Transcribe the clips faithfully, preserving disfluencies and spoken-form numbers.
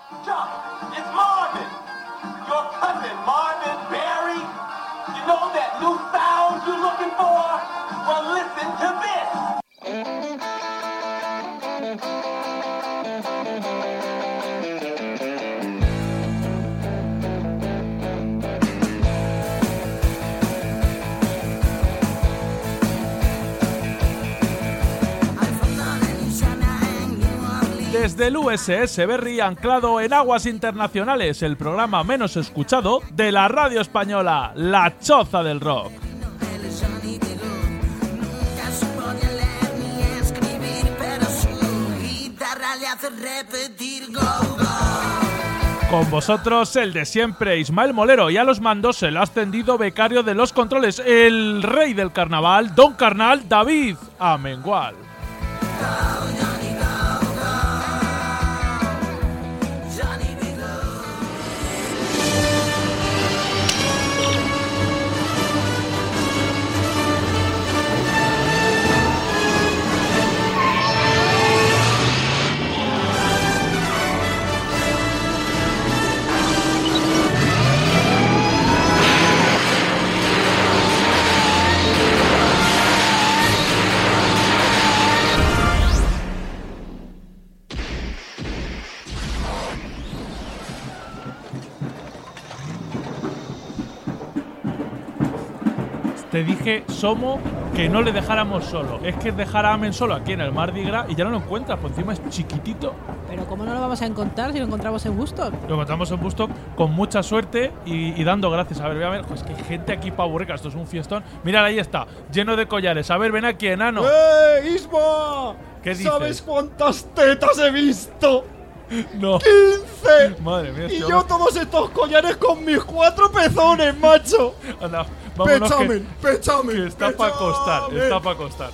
Chuck, it's Marvin. Your cousin, Marvin Berry. You know that new sound you're looking for? Well, listen to this. Desde el U S S Berry, anclado en aguas internacionales, el programa menos escuchado de la radio española, La Choza del Rock. Con vosotros, el de siempre, Ismael Molero, y a los mandos el ascendido becario de los controles, el rey del carnaval, Don Carnal, David Amengual. Te dije, Somo, que no le dejáramos solo. Es que dejar a Amen solo aquí en el Mardi Gras y ya no lo encuentras, por encima es chiquitito. Pero ¿cómo no lo vamos a encontrar si lo encontramos en Woodstock? Lo encontramos en Woodstock con mucha suerte y, y dando gracias. A ver, voy a ver, pues que hay gente aquí pa' aburrir, esto es un fiestón. Mira, ahí está, lleno de collares. A ver, ven aquí, enano. ¡Eh, Isma! ¿Qué dices? ¿Sabes cuántas tetas he visto? No. ¡quince! Madre mía. Y tío, yo todos estos collares con mis cuatro pezones, macho. Anda, vámonos. Pechamen, que, pechamen. que está para costar, está para costar.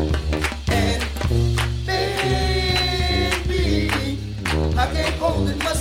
Holding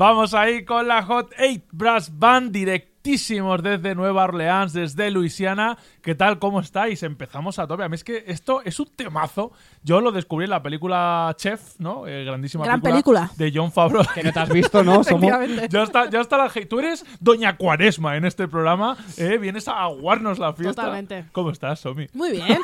Vamos ahí con la Hot ocho Brass Band, directísimos desde Nueva Orleans, desde Luisiana. ¿Qué tal? ¿Cómo estáis? Empezamos a tope. A mí es que esto es un temazo. Yo lo descubrí en la película Chef, ¿no? Eh, grandísima Gran película, película de Jon Favreau. Que no te has visto, ¿no? Somos... Efectivamente. Ya está, ya está la... Tú eres Doña Cuaresma en este programa. ¿eh? Vienes a aguarnos la fiesta. Totalmente. ¿Cómo estás, Somi? Muy bien.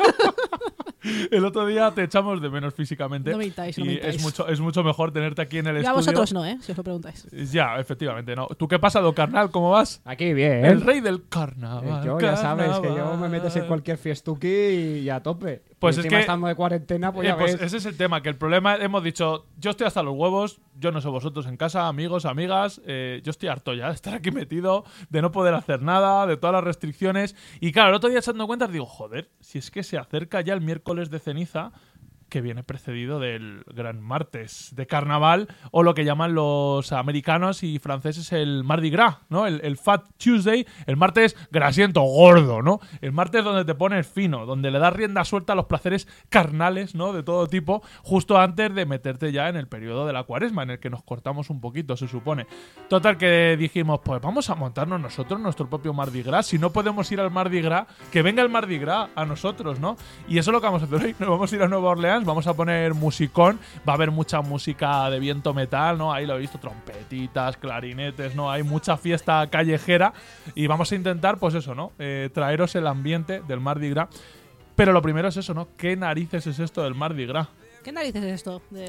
El otro día te echamos de menos físicamente. No mintáis, no y mintáis. es mucho, es mucho mejor tenerte aquí en el Y a estudio. vosotros no, ¿eh? Si os lo preguntáis. Ya, efectivamente, ¿no? ¿Tú qué pasa, do carnal? ¿Cómo vas? Aquí bien. El rey del carnaval. Yo ya sabes que yo carnaval. me metes en cualquier fiestuki y a tope. Pues y es encima que- estando de cuarentena, pues Eh, ya pues ves. ese es el tema, que el problema, hemos dicho, yo estoy hasta los huevos, yo no sé vosotros en casa, amigos, amigas, eh, yo estoy harto ya de estar aquí metido, de no poder hacer nada, de todas las restricciones. Y claro, el otro día echando cuentas digo, joder, si es que se acerca ya el miércoles de ceniza, que viene precedido del gran martes de carnaval, o lo que llaman los americanos y franceses el Mardi Gras, ¿no? El, el Fat Tuesday, el martes grasiento, gordo, ¿no? El martes donde te pones fino, donde le das rienda suelta a los placeres carnales, ¿no? De todo tipo, justo antes de meterte ya en el periodo de la cuaresma, en el que nos cortamos un poquito, se supone. Total, que dijimos, pues vamos a montarnos nosotros nuestro propio Mardi Gras. Si no podemos ir al Mardi Gras, que venga el Mardi Gras a nosotros, ¿no? Y eso es lo que vamos a hacer hoy. Nos vamos a ir a Nueva Orleans, vamos a poner musicón, va a haber mucha música de viento metal, ¿no? Ahí lo he visto, trompetitas, clarinetes, ¿no? Hay mucha fiesta callejera y vamos a intentar, pues eso, ¿no? Eh, traeros el ambiente del Mardi Gras. Pero lo primero es eso, ¿no? ¿Qué narices es esto del Mardi Gras? ¿Qué narices es esto? De-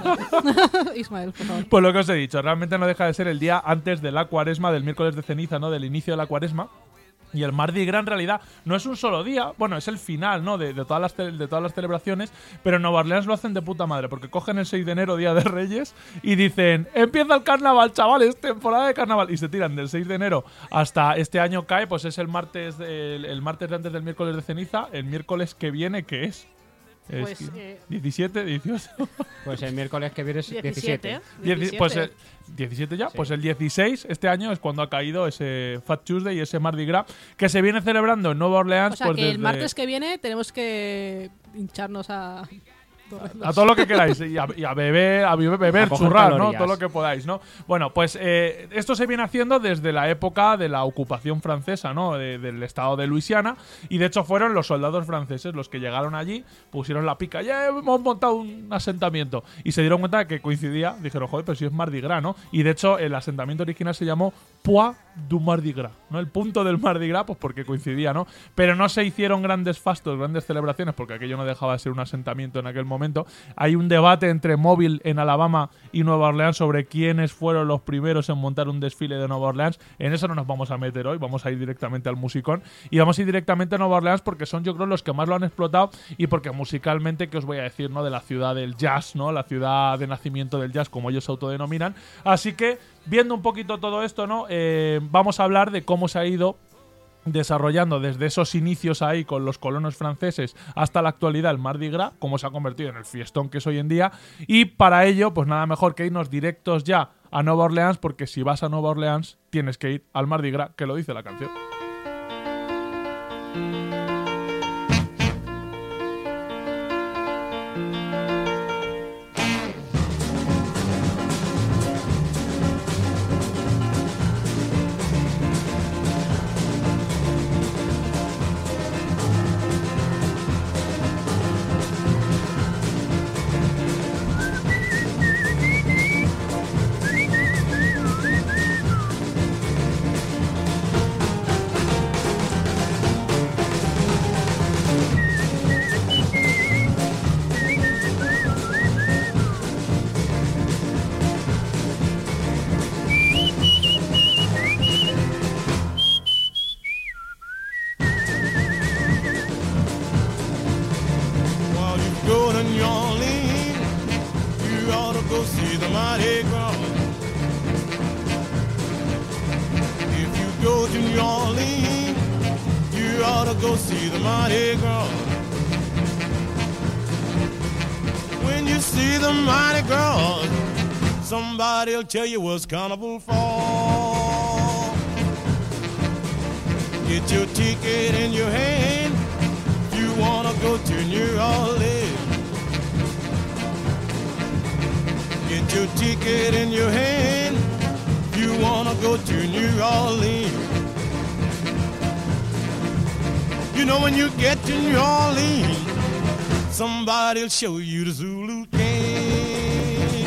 Ismael, por favor. Pues lo que os he dicho, realmente no deja de ser el día antes de la cuaresma, del miércoles de ceniza, ¿no? Del inicio de la cuaresma. Y el Mardi Gras en realidad no es un solo día, bueno, es el final, ¿no? De, de, todas las de todas las celebraciones, pero en Nueva Orleans lo hacen de puta madre, porque cogen el seis de enero, Día de Reyes, y dicen, empieza el carnaval, chavales, temporada de carnaval, y se tiran del seis de enero hasta este año cae, pues es el martes, el, el martes de antes del miércoles de ceniza, el miércoles que viene, ¿qué es? Es Pues, eh, diecisiete, dieciocho. Pues el miércoles que viene es diecisiete. Dieci- Pues el diecisiete ya, Sí. pues el dieciséis este año es cuando ha caído ese Fat Tuesday y ese Mardi Gras que se viene celebrando en Nueva Orleans. O sea, pues, que el desde- martes que viene tenemos que hincharnos a... a todo lo que queráis y a, y a beber, a beber, beber A coger churrar, ¿no? calorías. Todo lo que podáis, ¿no? Bueno, pues eh, esto se viene haciendo desde la época de la ocupación francesa, ¿no? De- del estado de Luisiana, y de hecho fueron los soldados franceses los que llegaron allí, pusieron la pica, ya hemos montado un asentamiento, y se dieron cuenta de que coincidía, dijeron, joder, pero si es Mardi Gras, ¿no? Y de hecho el asentamiento original se llamó Poix du Mardi Gras, ¿no? El punto del Mardi Gras, pues porque coincidía, ¿no? Pero no se hicieron grandes fastos, grandes celebraciones, porque aquello no dejaba de ser un asentamiento en aquel momento. Hay un debate entre Mobile en Alabama y Nueva Orleans sobre quiénes fueron los primeros en montar un desfile de Nueva Orleans. En eso no nos vamos a meter hoy, vamos a ir directamente al musicón y vamos a ir directamente a Nueva Orleans porque son, yo creo, los que más lo han explotado y porque musicalmente, ¿qué os voy a decir, no? De la ciudad del jazz, ¿no? La ciudad de nacimiento del jazz, como ellos se autodenominan. Así que, viendo un poquito todo esto, ¿no? Eh, vamos a hablar de cómo se ha ido desarrollando desde esos inicios ahí con los colonos franceses hasta la actualidad el Mardi Gras, cómo se ha convertido en el fiestón que es hoy en día, y para ello pues nada mejor que irnos directos ya a Nueva Orleans, porque si vas a Nueva Orleans tienes que ir al Mardi Gras, que lo dice la canción. While you go to New Orleans, you ought to go see the Mardi Gras. If you go to New Orleans, you ought to go see the Mardi Gras. When you see the Mardi Gras, somebody'll tell you what's carnival for. Get your ticket in your hand. You wanna go to New Orleans. Get your ticket in your hand. you wanna go to New Orleans. You know when you get to New Orleans, somebody'll show you the Zulu King.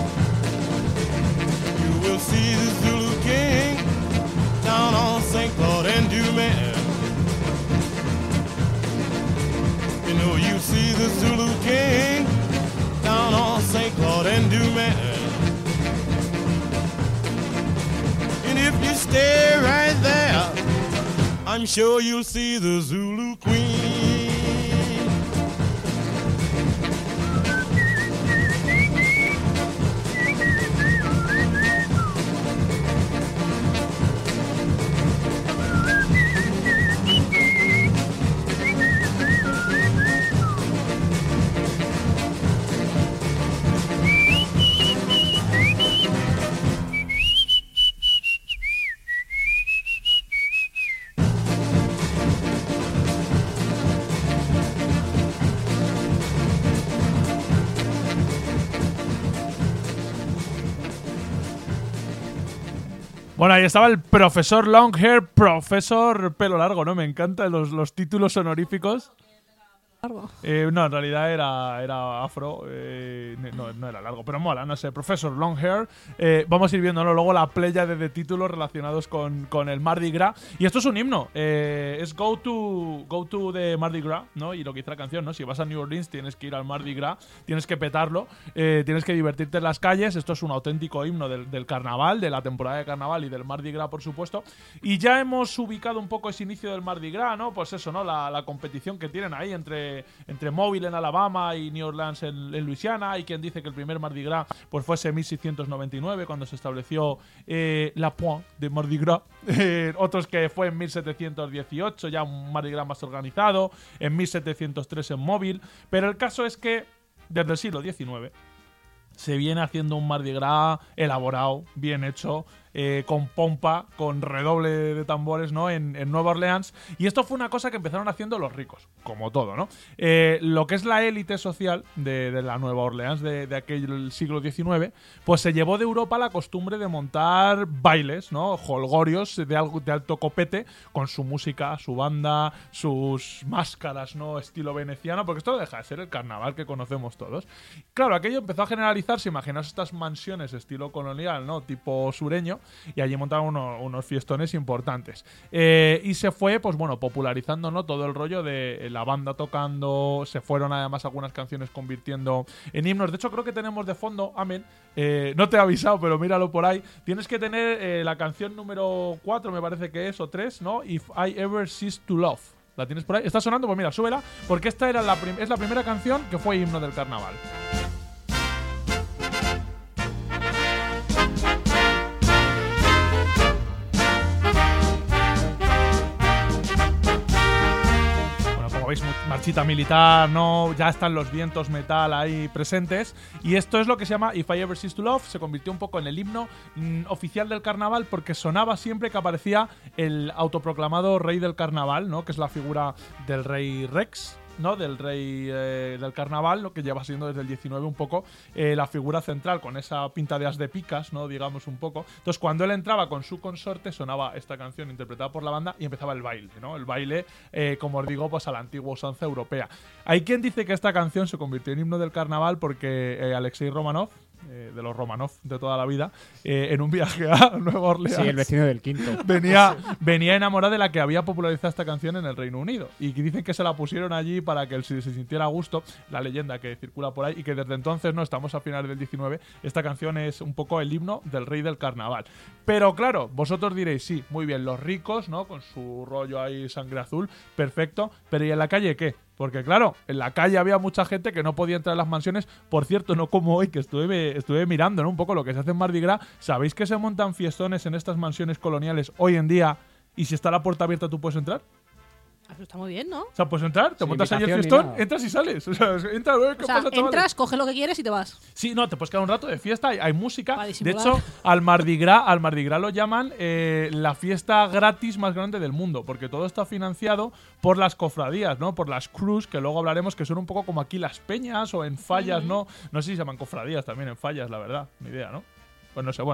You will see the Zulu King down on Saint Claude and Dumas. You know you see the Zulu King down on Saint Claude and Dumas. And if you stay right there, I'm sure you'll see the Zulu Queen. Bueno, ahí estaba el profesor Longhair, profesor pelo largo, ¿no? Me encantan los, los títulos honoríficos. Largo. Eh, no, en realidad era, era afro, eh, no, no era largo, pero mola, no sé, profesor Longhair. Eh, vamos a ir viendo, ¿no? Luego la playa de, de títulos relacionados con, con el Mardi Gras. Y esto es un himno, eh, es Go to Go to the Mardi Gras, ¿no? Y lo que dice la canción, ¿no? Si vas a New Orleans tienes que ir al Mardi Gras, tienes que petarlo, eh, tienes que divertirte en las calles. Esto es un auténtico himno del, del carnaval, de la temporada de carnaval y del Mardi Gras, por supuesto. Y ya hemos ubicado un poco ese inicio del Mardi Gras, ¿no? Pues eso, ¿no? La, la competición que tienen ahí entre entre Mobile en Alabama y New Orleans en, en Luisiana. Hay quien dice que el primer Mardi Gras pues fuese en mil seiscientos noventa y nueve, cuando se estableció eh, la Pointe de Mardi Gras. Eh, otros que fue en mil setecientos dieciocho, ya un Mardi Gras más organizado. En mil setecientos tres en Mobile. Pero el caso es que desde el siglo diecinueve se viene haciendo un Mardi Gras elaborado, bien hecho, eh, con pompa, con redoble de tambores, ¿no? En, en Nueva Orleans. Y esto fue una cosa que empezaron haciendo los ricos, como todo, ¿no? Eh, lo que es la élite social de, de la Nueva Orleans de, de aquel siglo diecinueve, pues se llevó de Europa la costumbre de montar bailes, ¿no? Holgorios de, algo, de alto copete, con su música, su banda, sus máscaras, ¿no? Estilo veneciano, porque esto no deja de ser el carnaval que conocemos todos. Claro, aquello empezó a generalizarse. Imaginaos estas mansiones estilo colonial, ¿no? Tipo sureño. Y allí montaron uno, unos fiestones importantes. Eh, y se fue, pues bueno, popularizando, ¿no? Todo el rollo de la banda tocando. Se fueron además algunas canciones convirtiendo en himnos. De hecho, creo que tenemos de fondo, amén. Eh, no te he avisado, pero míralo por ahí. Tienes que tener eh, la canción número cuatro, me parece que es, o tres, ¿no? If I Ever Cease to Love. ¿La tienes por ahí? ¿Está sonando? Pues mira, súbela. Porque esta era la prim- es la primera canción que fue himno del carnaval. Veis, marchita militar, no, ya están los vientos metal ahí presentes. Y esto es lo que se llama If I Ever Cease to Love. Se convirtió un poco en el himno mm, oficial del carnaval, porque sonaba siempre que aparecía el autoproclamado rey del carnaval, ¿no? Que es la figura del rey Rex, ¿no? Del rey eh, del carnaval, lo que lleva siendo desde el diecinueve un poco eh, la figura central, con esa pinta de as de picas, ¿no? Digamos un poco. Entonces, cuando él entraba con su consorte, sonaba esta canción interpretada por la banda y empezaba el baile, ¿no? El baile, eh, como os digo, pues a la antigua usanza europea. Hay quien dice que esta canción se convirtió en himno del carnaval porque eh, Alexei Romanov, Eh, de los Romanov de toda la vida, eh, en un viaje a Nueva Orleans. Sí, el vecino del quinto. Venía, venía enamorado de la que había popularizado esta canción en el Reino Unido. Y que dicen que se la pusieron allí para que él se, se sintiera a gusto. La leyenda que circula por ahí. Y que desde entonces, no estamos a finales del diecinueve, esta canción es un poco el himno del rey del carnaval. Pero claro, vosotros diréis, sí, muy bien, los ricos, ¿no? Con su rollo ahí sangre azul, perfecto. Pero ¿y en la calle qué? Porque claro, en la calle había mucha gente que no podía entrar a las mansiones. Por cierto, no como hoy, que estuve, estuve mirando, ¿no? Un poco lo que se hace en Mardi Gras. ¿Sabéis que se montan fiestones en estas mansiones coloniales hoy en día? Y si está la puerta abierta, ¿tú puedes entrar? Eso está muy bien, ¿no? O sea, puedes entrar, te Sin montas ahí el invitación fiestón, ni nada. entras y sales. O sea, entra, ¿qué O sea, pasa, chavales? entras, coges lo que quieres y te vas. Sí, no, te puedes quedar un rato de fiesta, hay, hay música. Para De disimular. hecho, al Mardi Gras, al Mardi Gras lo llaman eh, la fiesta gratis más grande del mundo, porque todo está financiado por las cofradías, ¿no? Por las crews, que luego hablaremos, que son un poco como aquí las peñas o en fallas, ¿no? No sé si se llaman cofradías también en fallas, la verdad, ni idea, ¿no? Pues no sé, bueno,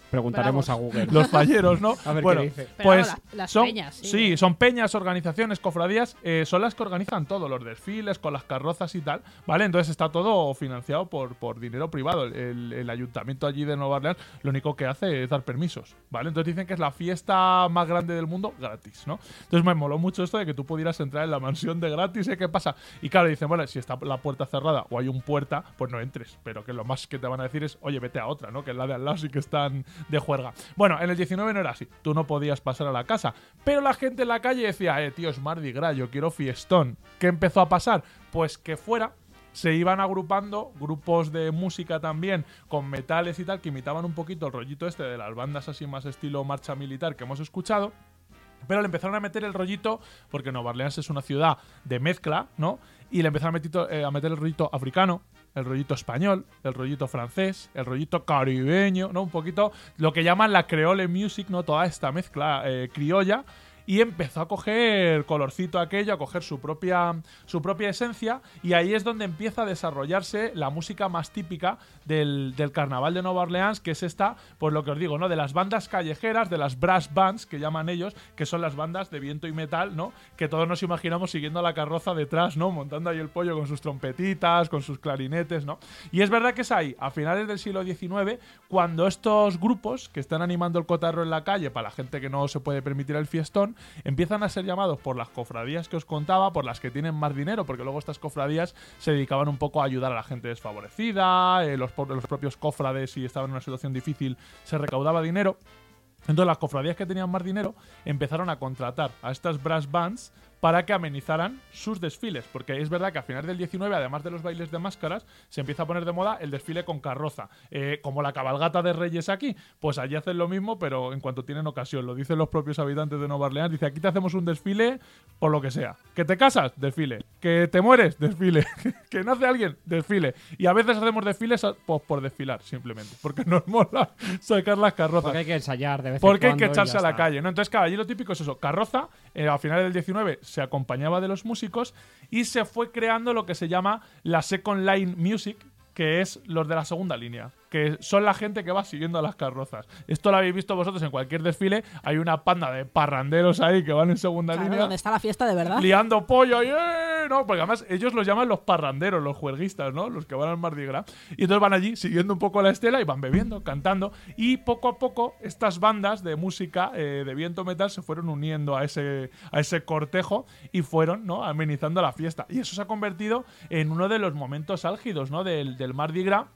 Preguntaremos a Google. Los falleros, ¿no? A ver bueno, qué dice. Pero pues vamos, las- las son, peñas, sí. sí, son peñas, organizaciones, cofradías, eh, son las que organizan todo, los desfiles, con las carrozas y tal, ¿vale? Entonces está todo financiado por, por dinero privado. El, el ayuntamiento allí de Nueva Orleans lo único que hace es dar permisos, ¿vale? Entonces dicen que es la fiesta más grande del mundo gratis, ¿no? Entonces me moló mucho esto de que tú pudieras entrar en la mansión de gratis, ¿eh? ¿Qué pasa? Y claro, dicen, bueno, si está la puerta cerrada o hay un puerta, pues no entres, pero que lo más que te van a decir es, oye, vete a otra, ¿no? Que es la de al lado sí que están de juerga. Bueno, en el diecinueve no era así, tú no podías pasar a la casa, pero la gente en la calle decía, eh, tío, es Mardi Gras, yo quiero fiestón. ¿Qué empezó a pasar? Pues que fuera se iban agrupando grupos de música también con metales y tal que imitaban un poquito el rollito este de las bandas así más estilo marcha militar que hemos escuchado. Pero le empezaron a meter el rollito, porque Nueva Orleans es una ciudad de mezcla, ¿no? Y le empezaron a meter, eh, a meter el rollito africano, el rollito español, el rollito francés, el rollito caribeño, ¿no? Un poquito lo que llaman la creole music, ¿no? Toda esta mezcla eh, criolla. Y empezó a coger colorcito aquello, a coger su propia, su propia esencia, y ahí es donde empieza a desarrollarse la música más típica del, del carnaval de Nueva Orleans, que es esta, pues lo que os digo, ¿no? De las bandas callejeras, de las brass bands, que llaman ellos, que son las bandas de viento y metal, ¿no? Que todos nos imaginamos siguiendo a la carroza detrás, ¿no? Montando ahí el pollo con sus trompetitas, con sus clarinetes, ¿no? Y es verdad que es ahí, a finales del siglo diecinueve, cuando estos grupos que están animando el cotarro en la calle, para la gente que no se puede permitir el fiestón, empiezan a ser llamados por las cofradías que os contaba, por las que tienen más dinero, porque luego estas cofradías se dedicaban un poco a ayudar a la gente desfavorecida, eh, los, los propios cofrades, si estaban en una situación difícil, se recaudaba dinero. Entonces las cofradías que tenían más dinero empezaron a contratar a estas brass bands para que amenizaran sus desfiles, porque es verdad que a finales del diecinueve, además de los bailes de máscaras, se empieza a poner de moda el desfile con carroza, eh, como la cabalgata de Reyes aquí, pues allí hacen lo mismo, pero en cuanto tienen ocasión, lo dicen los propios habitantes de Nueva Orleans, dice, aquí te hacemos un desfile por lo que sea, que te casas, desfile, que te mueres, desfile, que nace alguien, desfile, y a veces hacemos desfiles pues, por desfilar, simplemente, porque nos mola sacar las carrozas. Porque hay que ensayar de vez en Porque hay cuando que echarse y a ya la está. calle, ¿no? Entonces, claro, allí lo típico es eso, carroza, eh, a finales del diecinueve se acompañaba de los músicos y se fue creando lo que se llama la Second Line Music, que es los de la segunda línea, que son la gente que va siguiendo a las carrozas. Esto lo habéis visto vosotros en cualquier desfile, hay una panda de parranderos ahí que van en segunda Claro, línea. donde está la fiesta de verdad. Liando pollo y ¡eh! No, porque además ellos los llaman los parranderos, los juerguistas, ¿no? Los que van al Mardi Gras. Y entonces van allí siguiendo un poco la estela y van bebiendo, cantando. Y poco a poco estas bandas de música eh, de viento metal se fueron uniendo a ese, a ese cortejo y fueron, ¿no? Amenizando la fiesta. Y eso se ha convertido en uno de los momentos álgidos, ¿no? Del, del Mardi Gras,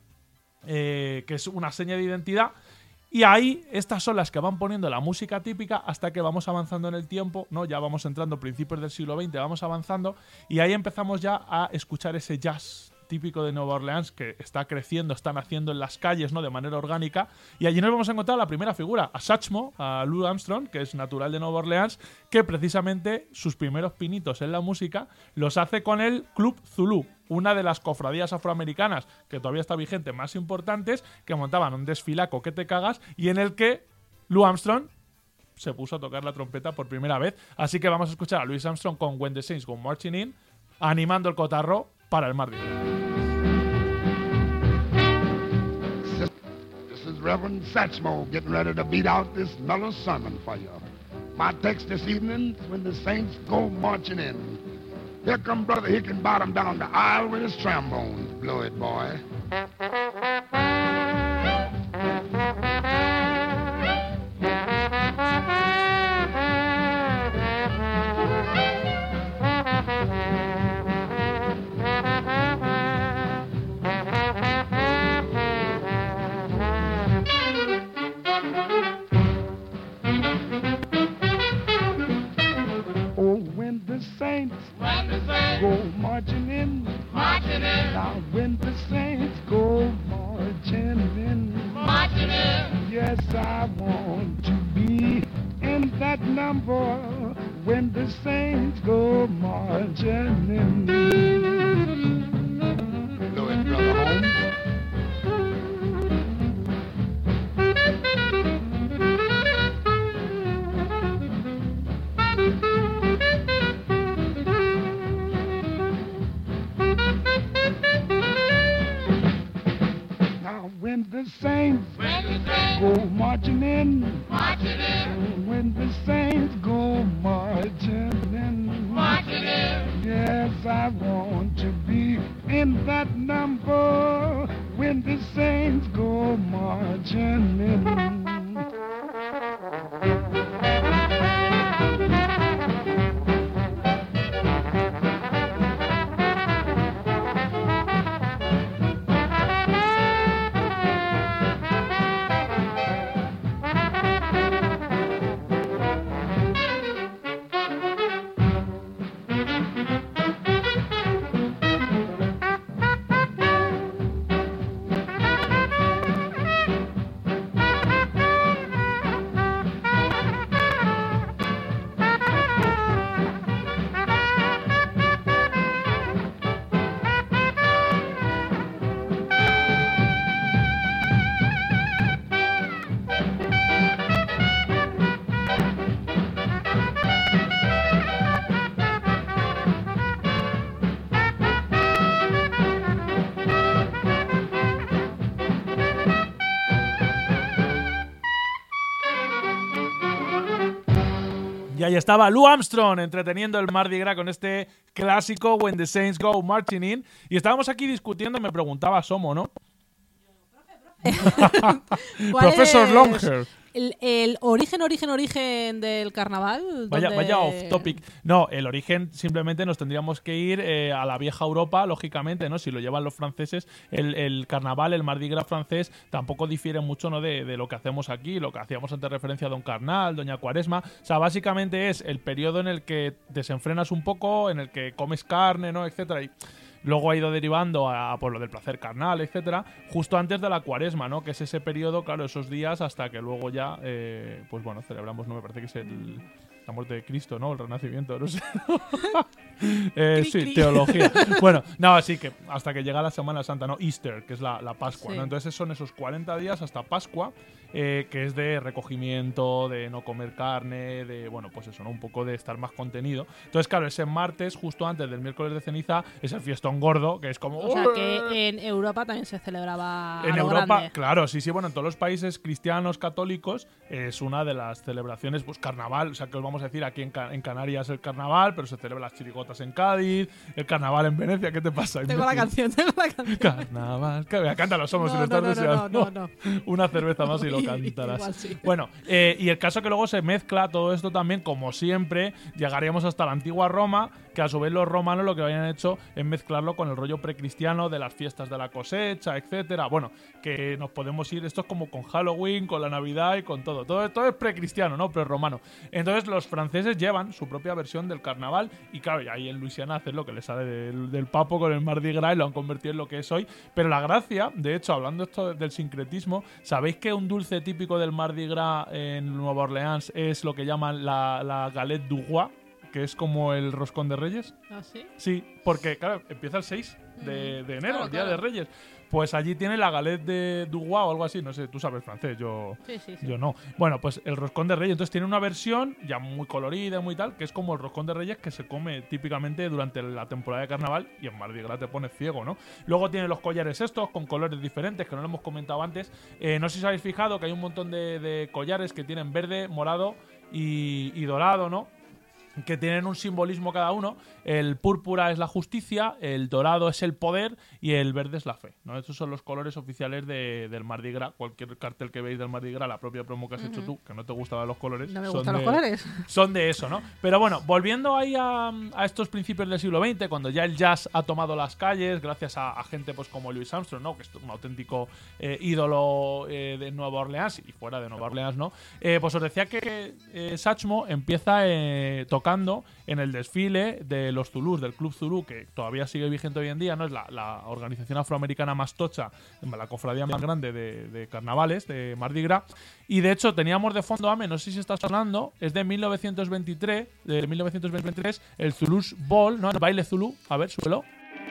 eh, que es una seña de identidad. Y ahí estas son las que van poniendo la música típica hasta que vamos avanzando en el tiempo, ¿no? Ya vamos entrando a principios del siglo veinte, vamos avanzando y ahí empezamos ya a escuchar ese jazz típico de Nueva Orleans que está creciendo, está naciendo en las calles, ¿no? De manera orgánica. Y allí nos vamos a encontrar la primera figura, a Satchmo, a Louis Armstrong, que es natural de Nueva Orleans, que precisamente sus primeros pinitos en la música los hace con el Club Zulu, una de las cofradías afroamericanas que todavía está vigente, más importantes, que montaban un desfilaco que te cagas y en el que Louis Armstrong se puso a tocar la trompeta por primera vez. Así que vamos a escuchar a Louis Armstrong con When the Saints Go Marching In, animando el cotarro para el Mardi Gras. This is Reverend Satchmo getting ready to beat out this mellow sermon for you. My text this evening is when the saints go marching in. Here come Brother Hickenbottom down the aisle with his trombone. Blow it, boy. Oh, when the saints When the saints go marching in. marching in, Now when the saints go marching in. marching in, Yes, I want to be in that number when the saints go marching in. Blow it, Brother Holmes. Now when the saints when the saints go marching marching in. Marching in. When the saints go marching in. Marching in. Yes, I want to be in that number when the saints go marching in. Y ahí estaba Lou Armstrong entreteniendo el Mardi Gras con este clásico When the Saints Go Marching In. Y estábamos aquí discutiendo, me preguntaba Somo, ¿no? Profesor es Longhair. El, el origen, origen, origen del carnaval. Vaya, donde... vaya off topic. No, el origen simplemente nos tendríamos que ir eh, a la vieja Europa, lógicamente, ¿no? Si lo llevan los franceses, el, el carnaval, el Mardi Gras francés, tampoco difiere mucho, ¿no? de, de lo que hacemos aquí, lo que hacíamos antes referencia a Don Carnal, Doña Cuaresma. O sea, básicamente es el periodo en el que desenfrenas un poco, en el que comes carne, ¿no? Etcétera. Y luego ha ido derivando a, a por lo del placer carnal, etcétera, justo antes de la Cuaresma, ¿no? Que es ese periodo, claro, esos días hasta que luego ya, eh, pues bueno, celebramos, no me parece que es el, la muerte de Cristo, ¿no? El renacimiento, no sé. eh, Cri, sí, cri. teología. Bueno, no, así que hasta que llega la Semana Santa, ¿no? Easter, que es la, la Pascua, Sí. ¿no? Entonces son esos cuarenta días hasta Pascua, eh, que es de recogimiento, de no comer carne, de, bueno, pues eso, ¿no? Un poco de estar más contenido. Entonces, claro, ese martes, justo antes del miércoles de ceniza, es el fiestón gordo, que es como... O sea que en Europa también se celebraba En a lo Europa, grande. claro, sí, sí, bueno, en todos los países cristianos, católicos, es una de las celebraciones, pues carnaval, o sea, que os vamos a decir, aquí en, Ca- en Canarias el carnaval, pero se celebran las chirigotas en Cádiz, el carnaval en Venecia, ¿qué te pasa? Tengo la canción, tengo la canción. Carnaval, que- venga, cántalo, somos No, si lo no, estás no, no, deseando. no, no. Una cerveza más y lo Y- cantarás. igual sí. Bueno, eh, y el caso que luego se mezcla todo esto también, como siempre, llegaríamos hasta la antigua Roma, que a su vez los romanos lo que habían hecho es mezclarlo con el rollo precristiano de las fiestas de la cosecha, etcétera. Bueno, que nos podemos ir, esto es como con Halloween, con la Navidad y con todo. Todo, todo es precristiano, ¿no? Prerromano. Entonces los franceses llevan su propia versión del carnaval y claro, y ahí en Luisiana hacen lo que les sale del, del papo con el Mardi Gras y lo han convertido en lo que es hoy. Pero la gracia, de hecho, hablando esto del sincretismo, ¿sabéis que un dulce típico del Mardi Gras en Nueva Orleans es lo que llaman la, la galette du roi? Que es como el roscón de Reyes. ¿Ah, sí? Sí, porque claro, empieza el seis de, de enero, Claro, el Día claro. de Reyes. Pues allí tiene la galette de du roi o algo así, no sé, tú sabes francés, yo, Sí, sí, sí. yo no. Bueno, pues el roscón de Reyes, entonces tiene una versión ya muy colorida, muy tal, que es como el roscón de Reyes que se come típicamente durante la temporada de carnaval y en Mardi Gras te pones ciego, ¿no? Luego tiene los collares estos con colores diferentes, que no lo hemos comentado antes. Eh, no sé si os habéis fijado que hay un montón de, de collares que tienen verde, morado y, y dorado, ¿no? Que tienen un simbolismo cada uno. El púrpura es la justicia, el dorado es el poder y el verde es la fe, ¿no? Estos son los colores oficiales de, del Mardi Gras. Cualquier cartel que veis del Mardi Gras, la propia promo que has hecho tú, que no te gustaban los colores, No me son gustan de- los colores. son de eso, ¿no? Pero bueno, volviendo ahí a, a estos principios del siglo veinte, cuando ya el jazz ha tomado las calles, gracias a, a gente pues como Louis Armstrong, ¿no? Que es un auténtico eh, ídolo eh, de Nueva Orleans y fuera de Nueva Orleans, ¿no? Eh, pues os decía que eh, Satchmo empieza eh, tocando en el desfile de los Zulús, del Club Zulú, que todavía sigue vigente hoy en día, ¿no? Es la, la organización afroamericana más tocha, la cofradía más grande de, de carnavales, de Mardi Gras. Y de hecho teníamos de fondo, Ame, no sé si está sonando, es de mil novecientos veintitrés, de mil novecientos veintitrés, el Zulú's Ball, ¿no? El baile Zulú. A ver, súbelo.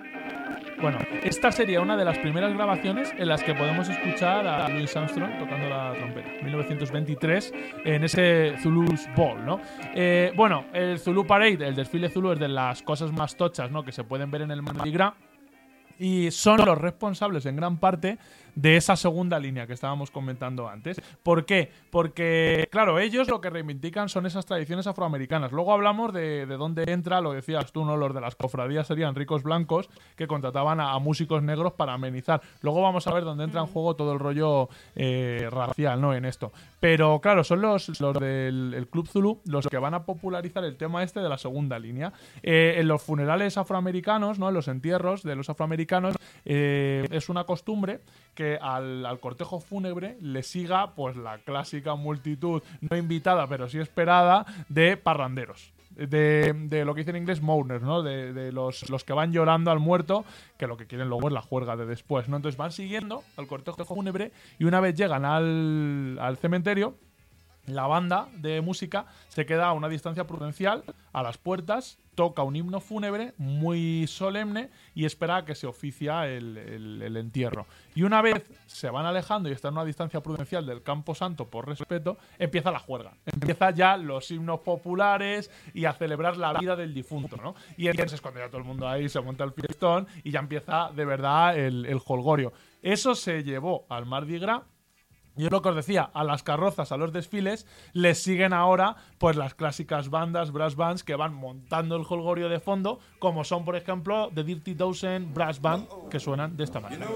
Bueno, esta sería una de las primeras grabaciones en las que podemos escuchar a Louis Armstrong tocando la trompeta. mil novecientos veintitrés, en ese Zulú's Ball, ¿no? Eh, bueno, el Zulu Parade, el desfile Zulú, es de las cosas más tochas, ¿no? Que se pueden ver en el Mardi Gras. Y son los responsables en gran parte de esa segunda línea que estábamos comentando antes. ¿Por qué? Porque, claro, ellos lo que reivindican son esas tradiciones afroamericanas. Luego hablamos de, de dónde entra, lo decías tú, ¿no? Los de las cofradías serían ricos blancos que contrataban a, a músicos negros para amenizar. Luego vamos a ver dónde entra en juego todo el rollo eh, racial, ¿no? En esto. Pero, claro, son los, los del el Club Zulu los que van a popularizar el tema este de la segunda línea. Eh, en los funerales afroamericanos, ¿no? En los entierros de los afroamericanos, eh, es una costumbre que al, al cortejo fúnebre le siga pues la clásica multitud, no invitada, pero sí esperada, de parranderos. De, de lo que dice en inglés mourners, ¿no? De, de los, los que van llorando al muerto, que lo que quieren luego es la juerga de después, ¿no? Entonces van siguiendo al cortejo fúnebre y una vez llegan al, al cementerio, la banda de música se queda a una distancia prudencial a las puertas, toca un himno fúnebre muy solemne y espera a que se oficia el, el, el entierro. Y una vez se van alejando y están a una distancia prudencial del campo santo por respeto, empieza la juerga. Empieza ya los himnos populares y a celebrar la vida del difunto, ¿no? Y entonces es cuando ya todo el mundo ahí se monta el fiestón y ya empieza de verdad el, el jolgorio. Eso se llevó al Mardi Gras. Yo lo que os decía, a las carrozas, a los desfiles, les siguen ahora pues las clásicas bandas, brass bands, que van montando el jolgorio de fondo, como son, por ejemplo, The Dirty Dozen Brass Band, que suenan de esta manera.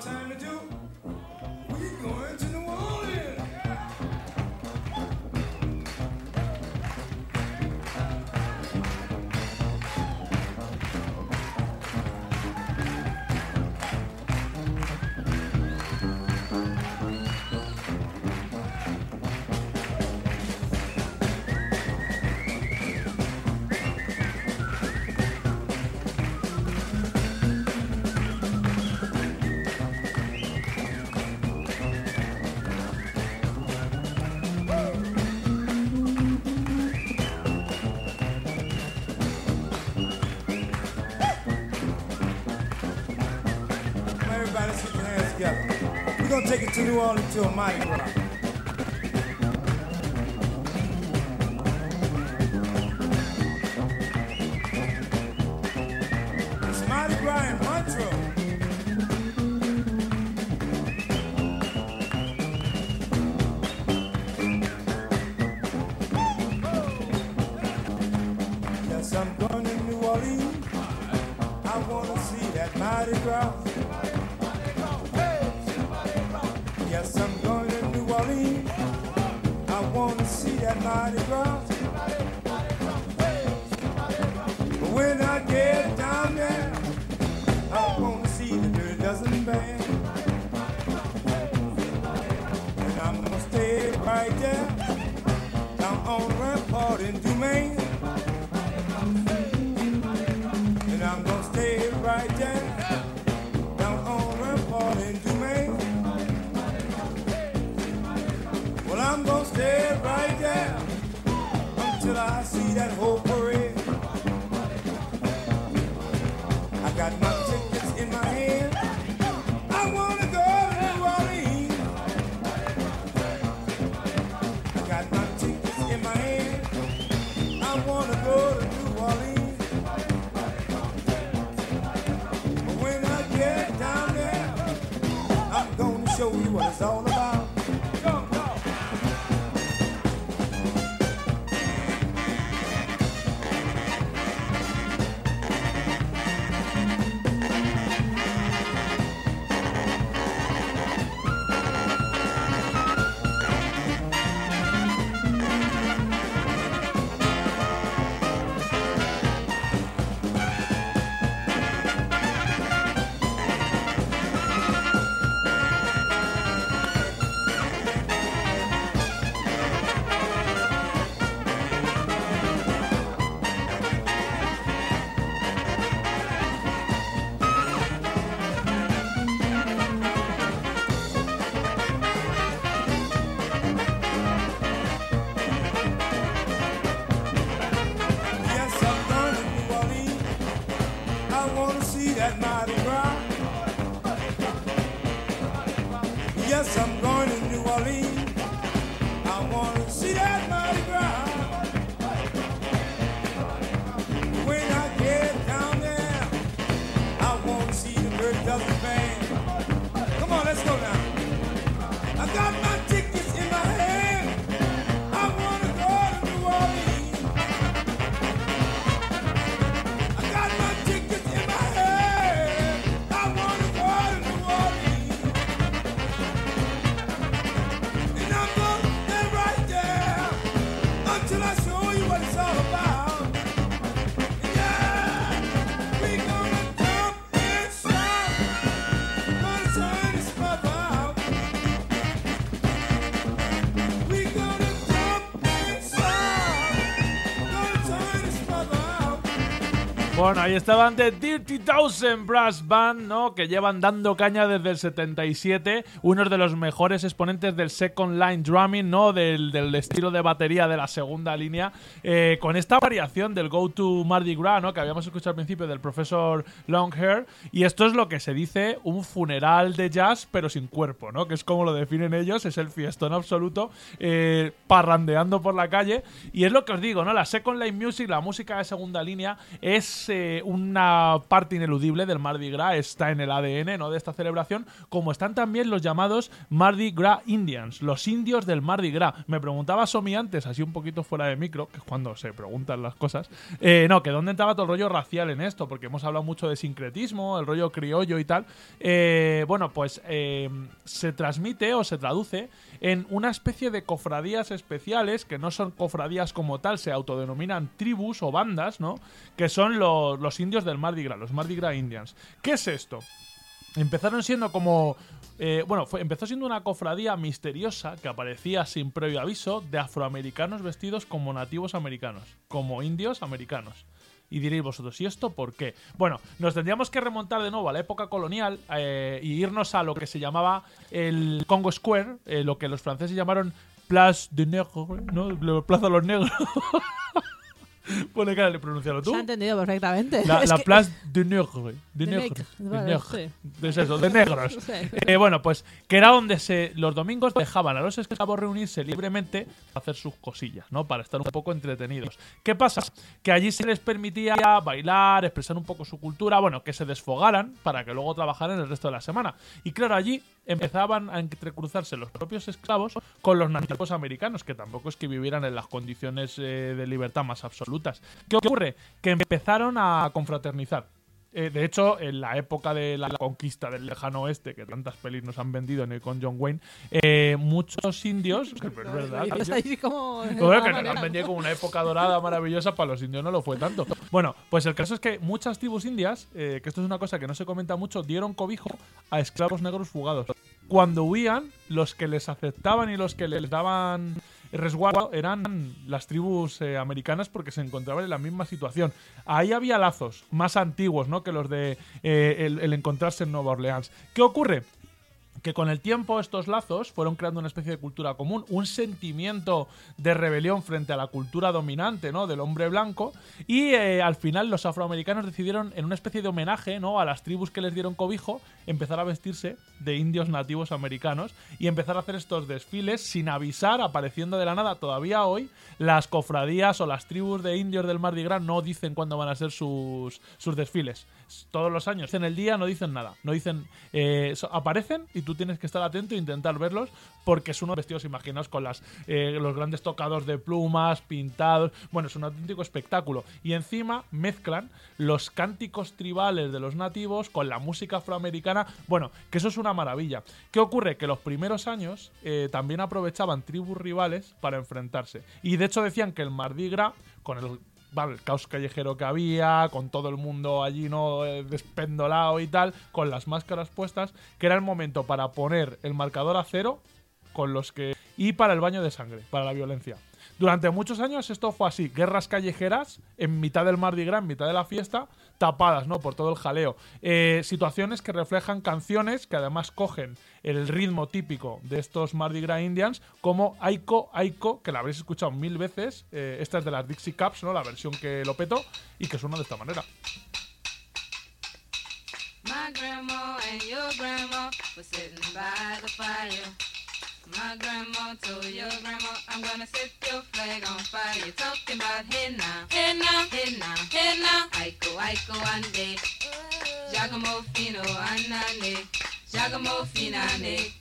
We're gonna take it to New Orleans to a Mardi Gras. It's Mardi Gras in Montreux. Yes, I'm going to New Orleans. I wanna see that Mardi Gras. Yes, I'm going to New Orleans. I want to see that Mardi Gras. But when I get down there, I want to see the Dirty Dozen Band. And I'm going to stay right there, down on Rampart in Dumaine. And I'm going to stay right there, down on Rampart in Dumaine. Well, I'm gonna stay right there until I see that whole parade. I got my tickets in my hand. I wanna go to New Orleans. I got my tickets in my hand. I wanna go to New Orleans. But when I get down there, I'm gonna show you what it's all about. Bueno, ahí estaban The Dirty Dozen Brass Band, ¿no? Que llevan dando caña desde el setenta y siete, unos de los mejores exponentes del second line drumming, ¿no? Del, del estilo de batería de la segunda línea, eh, con esta variación del Go to Mardi Gras, ¿no? Que habíamos escuchado al principio del profesor Longhair, y esto es lo que se dice un funeral de jazz, pero sin cuerpo, ¿no? Que es como lo definen ellos, es el fiestón absoluto, eh, parrandeando por la calle, y es lo que os digo, ¿no? La second line music, la música de segunda línea, es eh, una parte ineludible del Mardi Gras, está en el A D N, ¿no? De esta celebración, como están también los llamados Mardi Gras Indians, los indios del Mardi Gras. Me preguntaba Somi antes, así un poquito fuera de micro, que es cuando se preguntan las cosas, eh, no, que dónde entraba todo el rollo racial en esto, porque hemos hablado mucho de sincretismo, el rollo criollo y tal. Eh, bueno, pues eh, se transmite o se traduce en una especie de cofradías especiales, que no son cofradías como tal, se autodenominan tribus o bandas, ¿no? Que son los, los indios del Mardi Gras, los Mardi Gras Indians. ¿Qué es esto? Empezaron siendo como... Eh, bueno, fue, empezó siendo una cofradía misteriosa que aparecía sin previo aviso de afroamericanos vestidos como nativos americanos, como indios americanos. Y diréis vosotros, ¿y esto por qué? Bueno, nos tendríamos que remontar de nuevo a la época colonial eh, y irnos a lo que se llamaba el Congo Square, eh, lo que los franceses llamaron Place de Negros, ¿no? Plaza de los Negros. Pone cara de pronunciarlo tú. Se ha entendido perfectamente. La, Es la que- Place de Negros. De De Negros. neg- De vale, Negros. sí. Es eso, de negros. Sí. Eh, bueno, pues que era donde se los domingos dejaban a los esclavos reunirse libremente para hacer sus cosillas, ¿no? Para estar un poco entretenidos. ¿Qué pasa? Que allí se les permitía bailar, expresar un poco su cultura, bueno, que se desfogaran para que luego trabajaran el resto de la semana. Y claro, allí empezaban a entrecruzarse los propios esclavos con los nativos americanos, que tampoco es que vivieran en las condiciones eh, de libertad más absolutas. ¿Qué ocurre? Que empezaron a confraternizar. Eh, de hecho, en la época de la conquista del lejano oeste, que tantas pelis nos han vendido en el con John Wayne, eh, muchos indios, que es verdad, Pues tío. ahí como de Bueno, alguna que nos manera, han vendido como una época dorada maravillosa, para los indios no lo fue tanto. Bueno, pues el caso es que muchas tribus indias, eh, que esto es una cosa que no se comenta mucho, dieron cobijo a esclavos negros fugados. Cuando huían, los que les aceptaban y los que les daban resguardo eran las tribus eh, americanas, porque se encontraban en la misma situación. Ahí había lazos más antiguos, ¿no? Que los de eh, el, el encontrarse en Nueva Orleans. ¿Qué ocurre? Que con el tiempo estos lazos fueron creando una especie de cultura común, un sentimiento de rebelión frente a la cultura dominante, ¿no? Del hombre blanco, y eh, al final los afroamericanos decidieron, en una especie de homenaje, ¿no? A las tribus que les dieron cobijo, empezar a vestirse de indios nativos americanos y empezar a hacer estos desfiles sin avisar, apareciendo de la nada. Todavía hoy las cofradías o las tribus de indios del Mardi Gras no dicen cuándo van a ser sus, sus desfiles. Todos los años, en el día no dicen nada, no dicen, eh, so- aparecen y tú tienes que estar atento e intentar verlos, porque es unos vestidos, imaginaos, con las, eh, los grandes tocados de plumas, pintados, bueno, es un auténtico espectáculo. Y encima mezclan los cánticos tribales de los nativos con la música afroamericana, bueno, que eso es una maravilla. ¿Qué ocurre? Que los primeros años eh, también aprovechaban tribus rivales para enfrentarse, y de hecho decían que el Mardi Gras, con el Vale, el caos callejero que había, con todo el mundo allí, ¿no? Eh, despendolado y tal, con las máscaras puestas, que era el momento para poner el marcador a cero con los que y para el baño de sangre, para la violencia. Durante muchos años esto fue así, guerras callejeras en mitad del Mardi Gras, en mitad de la fiesta, tapadas, ¿no? Por todo el jaleo. Eh, situaciones que reflejan canciones que además cogen el ritmo típico de estos Mardi Gras Indians, como Aiko Aiko, que la habréis escuchado mil veces. Eh, esta es de las Dixie Cups, ¿no? La versión que lo petó y que suena de esta manera. My grandma and your grandma were sitting by the fire. My grandma told your grandma, I'm gonna set your flag on fire. You're talking about hey now, hey now, hey now, hey now. Aiko, Aiko, ande. Giacomo fino, anane. Giacomo finane.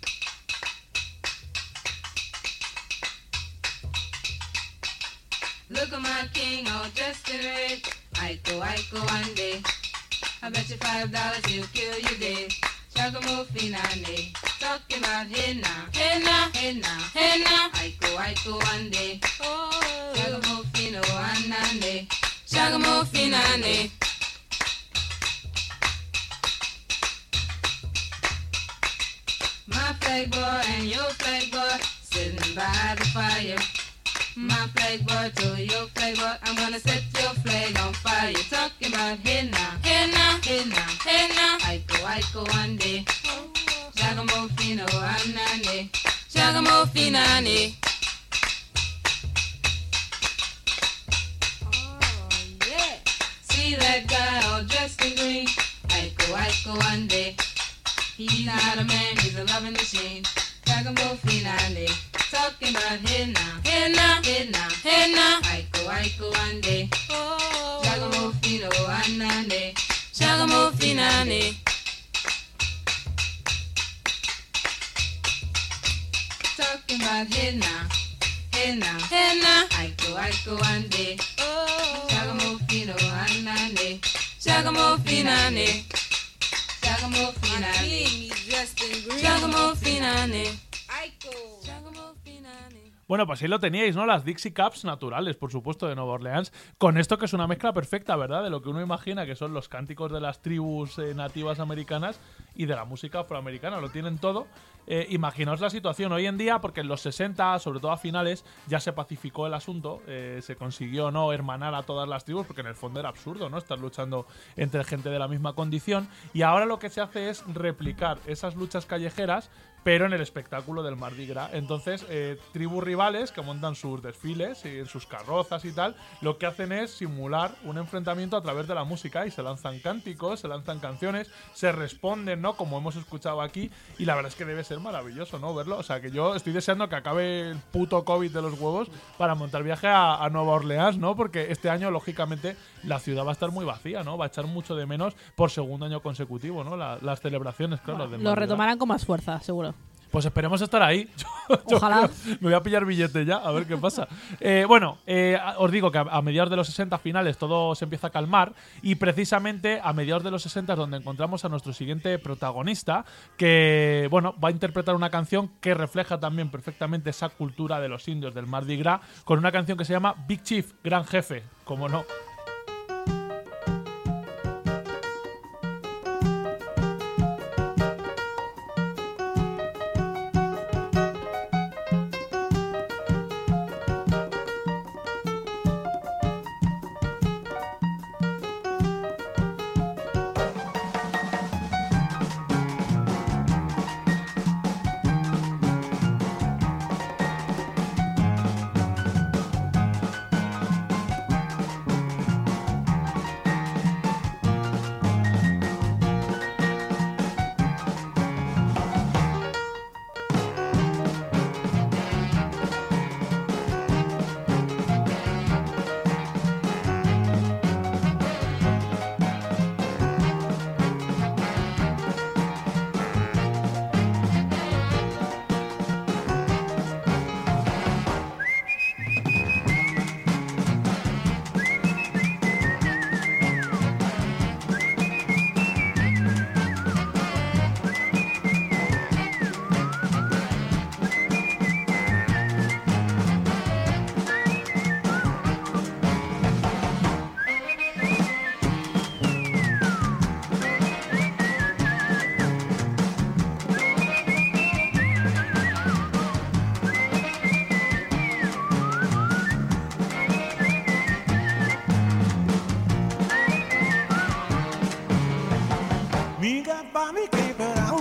Look at my king all dressed in red. Aiko, Aiko, ande. I bet you five dollars he'll kill you dead. Giacomo finane. Talking about hey now, hey now, hey now, hey now. Aiko, Aiko, ande. Oh, Giacomo fino, anane. Giacomo finane. My flag boy and your flag boy sitting by the fire. My flag boy to your flag boy, I'm gonna set your flag on fire. You're talking about hey now, hey now, hey now, hey now. I go, I go one day. Shagamo fino anane, Shagamo finane. See that guy all dressed in green? Iko, Iko one day. He's not a man, he's a loving machine. Shagamo finane. Talking about hey now, hey now, hey now, hey now. Iko, Iko one day. Shagamo fino anane, Shagamo finane. Talking about hey now, hey now, hey now. Iko, Iko one day. Shagamo fino anane, Shagamo finane, Shagamo finane. Dressed in green. Shagamo finane, Iko, Shagamo finane. Bueno, pues ahí lo teníais, ¿no? Las Dixie Cups naturales, por supuesto, de Nueva Orleans. Con esto que es una mezcla perfecta, ¿verdad? De lo que uno imagina que son los cánticos de las tribus eh, nativas americanas y de la música afroamericana. Lo tienen todo. Eh, imaginaos la situación hoy en día, porque en los sesenta, sobre todo a finales, ya se pacificó el asunto. Eh, se consiguió no hermanar a todas las tribus, porque en el fondo era absurdo, ¿no? Estar luchando entre gente de la misma condición. Y ahora lo que se hace es replicar esas luchas callejeras, pero en el espectáculo del Mardi Gras. Entonces, eh, tribus rivales que montan sus desfiles y en sus carrozas y tal, lo que hacen es simular un enfrentamiento a través de la música y se lanzan cánticos, se lanzan canciones, se responden, ¿no? Como hemos escuchado aquí, y la verdad es que debe ser maravilloso, ¿no? Verlo. O sea, que yo estoy deseando que acabe el puto COVID de los huevos para montar viaje a, a Nueva Orleans, ¿no? Porque este año, lógicamente, la ciudad va a estar muy vacía, ¿no? Va a echar mucho de menos por segundo año consecutivo, ¿no? La, las celebraciones, claro. Bueno, del lo Mardi Gras. retomarán con más fuerza, seguro. Pues esperemos estar ahí. Yo, yo Ojalá. creo- me voy a pillar billete ya, a ver qué pasa. Eh, bueno, eh, os digo que a, a mediados de los sesenta finales todo se empieza a calmar, y precisamente a mediados de los sesenta es donde encontramos a nuestro siguiente protagonista, que bueno, va a interpretar una canción que refleja también perfectamente esa cultura de los indios del Mardi Gras, con una canción que se llama Big Chief, Gran Jefe, como no. Me got by me, keep it out.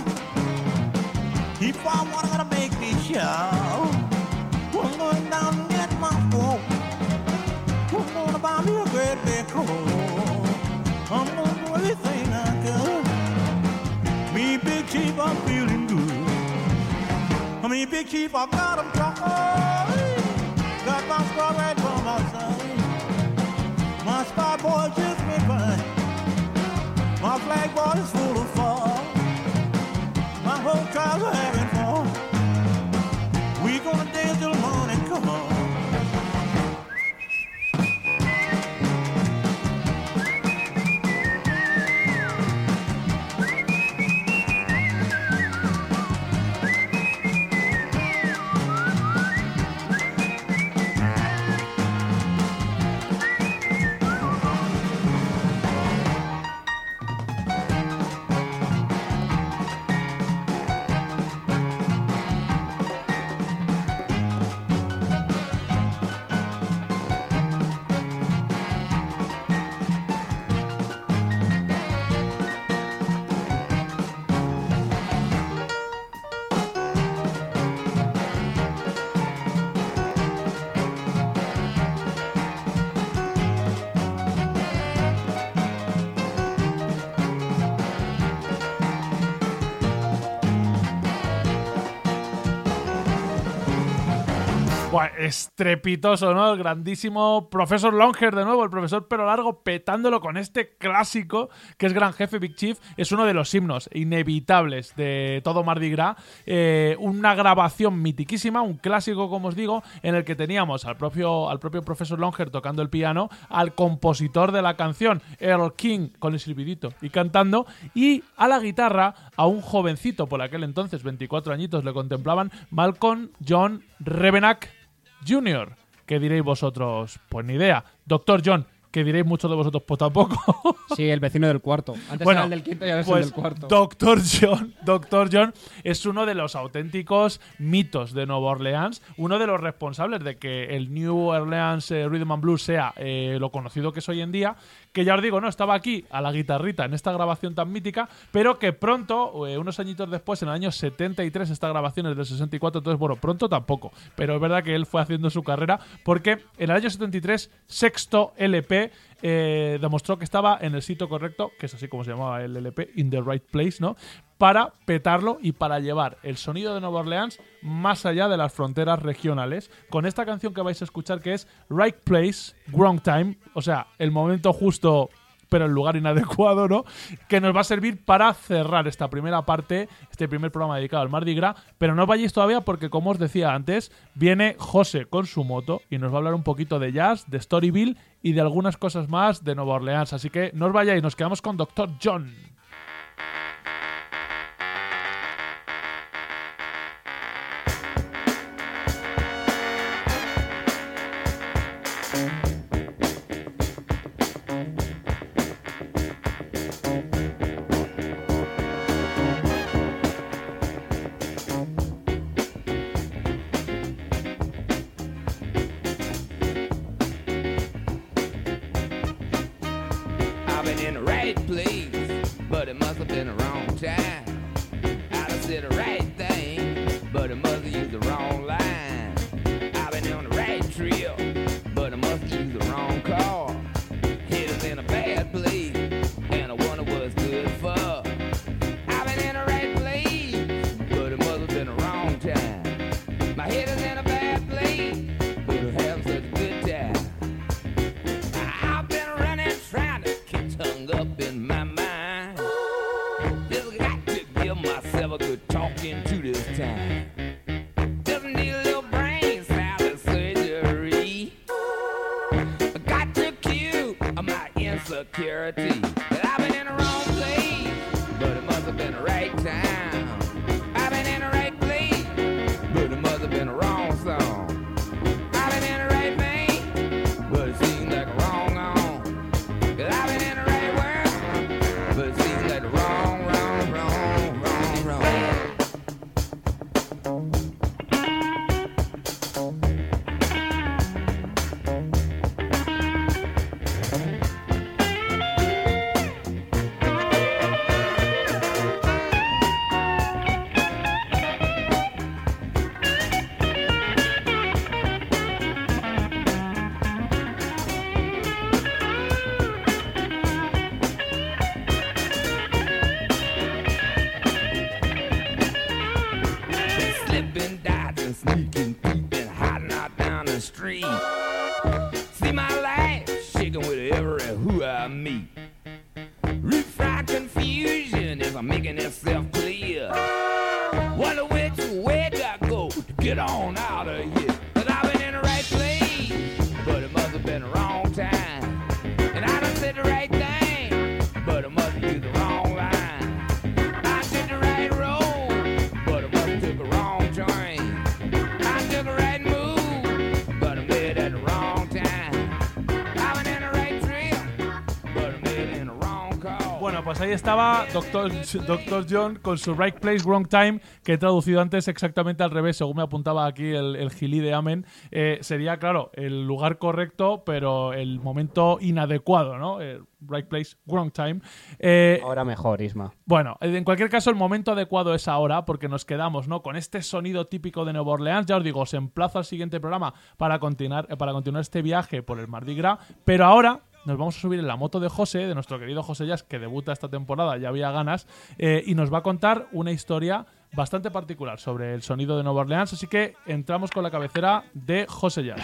If I wanna gonna make this show, I'm going down and get my phone. I'm gonna buy me a great big coat. I'm gonna do everything I can. Me big chief, I'm feeling good. Me big chief, I got 'em dry. Got my squad right from my side. My spy boy just been fine. My flag boy is full of fun. My whole tribe's are having fun. We gonna dance till the morning come. Buah, estrepitoso, ¿no? El grandísimo profesor Longer, de nuevo, el profesor pelo largo, petándolo con este clásico que es Gran Jefe Big Chief. Es uno de los himnos inevitables de todo Mardi Gras. Eh, una grabación mitiquísima, un clásico, como os digo, en el que teníamos al propio, al propio profesor Longer tocando el piano, al compositor de la canción, Earl King, con el silbidito y cantando, y a la guitarra a un jovencito, por aquel entonces, veinticuatro añitos le contemplaban, Malcolm John Rebennack junior ¿Qué diréis vosotros? Pues ni idea. Doctor John, ¿qué diréis muchos de vosotros? Pues tampoco. Sí, el vecino del cuarto. Antes bueno, era el del quinto y ahora pues, es el del cuarto. Doctor John, Doctor John es uno de los auténticos mitos de Nueva Orleans, uno de los responsables de que el New Orleans eh, Rhythm and Blues sea eh, lo conocido que es hoy en día, que ya os digo, no estaba aquí a la guitarrita en esta grabación tan mítica, pero que pronto, eh, unos añitos después, en el año setenta y tres, esta grabación es del sesenta y cuatro, entonces, bueno, pronto tampoco, pero es verdad que él fue haciendo su carrera, porque en el año setenta y tres, sexto L P, eh, demostró que estaba en el sitio correcto, que es así como se llamaba el L P, In the Right Place, ¿no? Para petarlo y para llevar el sonido de Nueva Orleans más allá de las fronteras regionales, con esta canción que vais a escuchar, que es Right Place, Wrong Time, o sea, el momento justo pero el lugar inadecuado, ¿no? Que nos va a servir para cerrar esta primera parte, este primer programa dedicado al Mardi Gras, pero no os vayáis todavía porque, como os decía antes, viene José con su moto y nos va a hablar un poquito de jazz, de Storyville y de algunas cosas más de Nueva Orleans, así que no os vayáis, nos quedamos con Doctor John. Pues ahí estaba Doctor Doctor John con su Right Place, Wrong Time, que he traducido antes exactamente al revés, según me apuntaba aquí el, el gilí de Amen. Eh, sería, claro, el lugar correcto, pero el momento inadecuado, ¿no? El Right Place, Wrong Time. Eh, ahora mejor, Isma. Bueno, en cualquier caso, el momento adecuado es ahora, porque nos quedamos, ¿no? Con este sonido típico de Nueva Orleans. Ya os digo, os emplazo al siguiente programa para continuar, para continuar este viaje por el Mardi Gras, pero ahora nos vamos a subir en la moto de José, de nuestro querido José Jazz, que debuta esta temporada, ya había ganas, eh, y nos va a contar una historia bastante particular sobre el sonido de Nueva Orleans, así que entramos con la cabecera de José Jazz.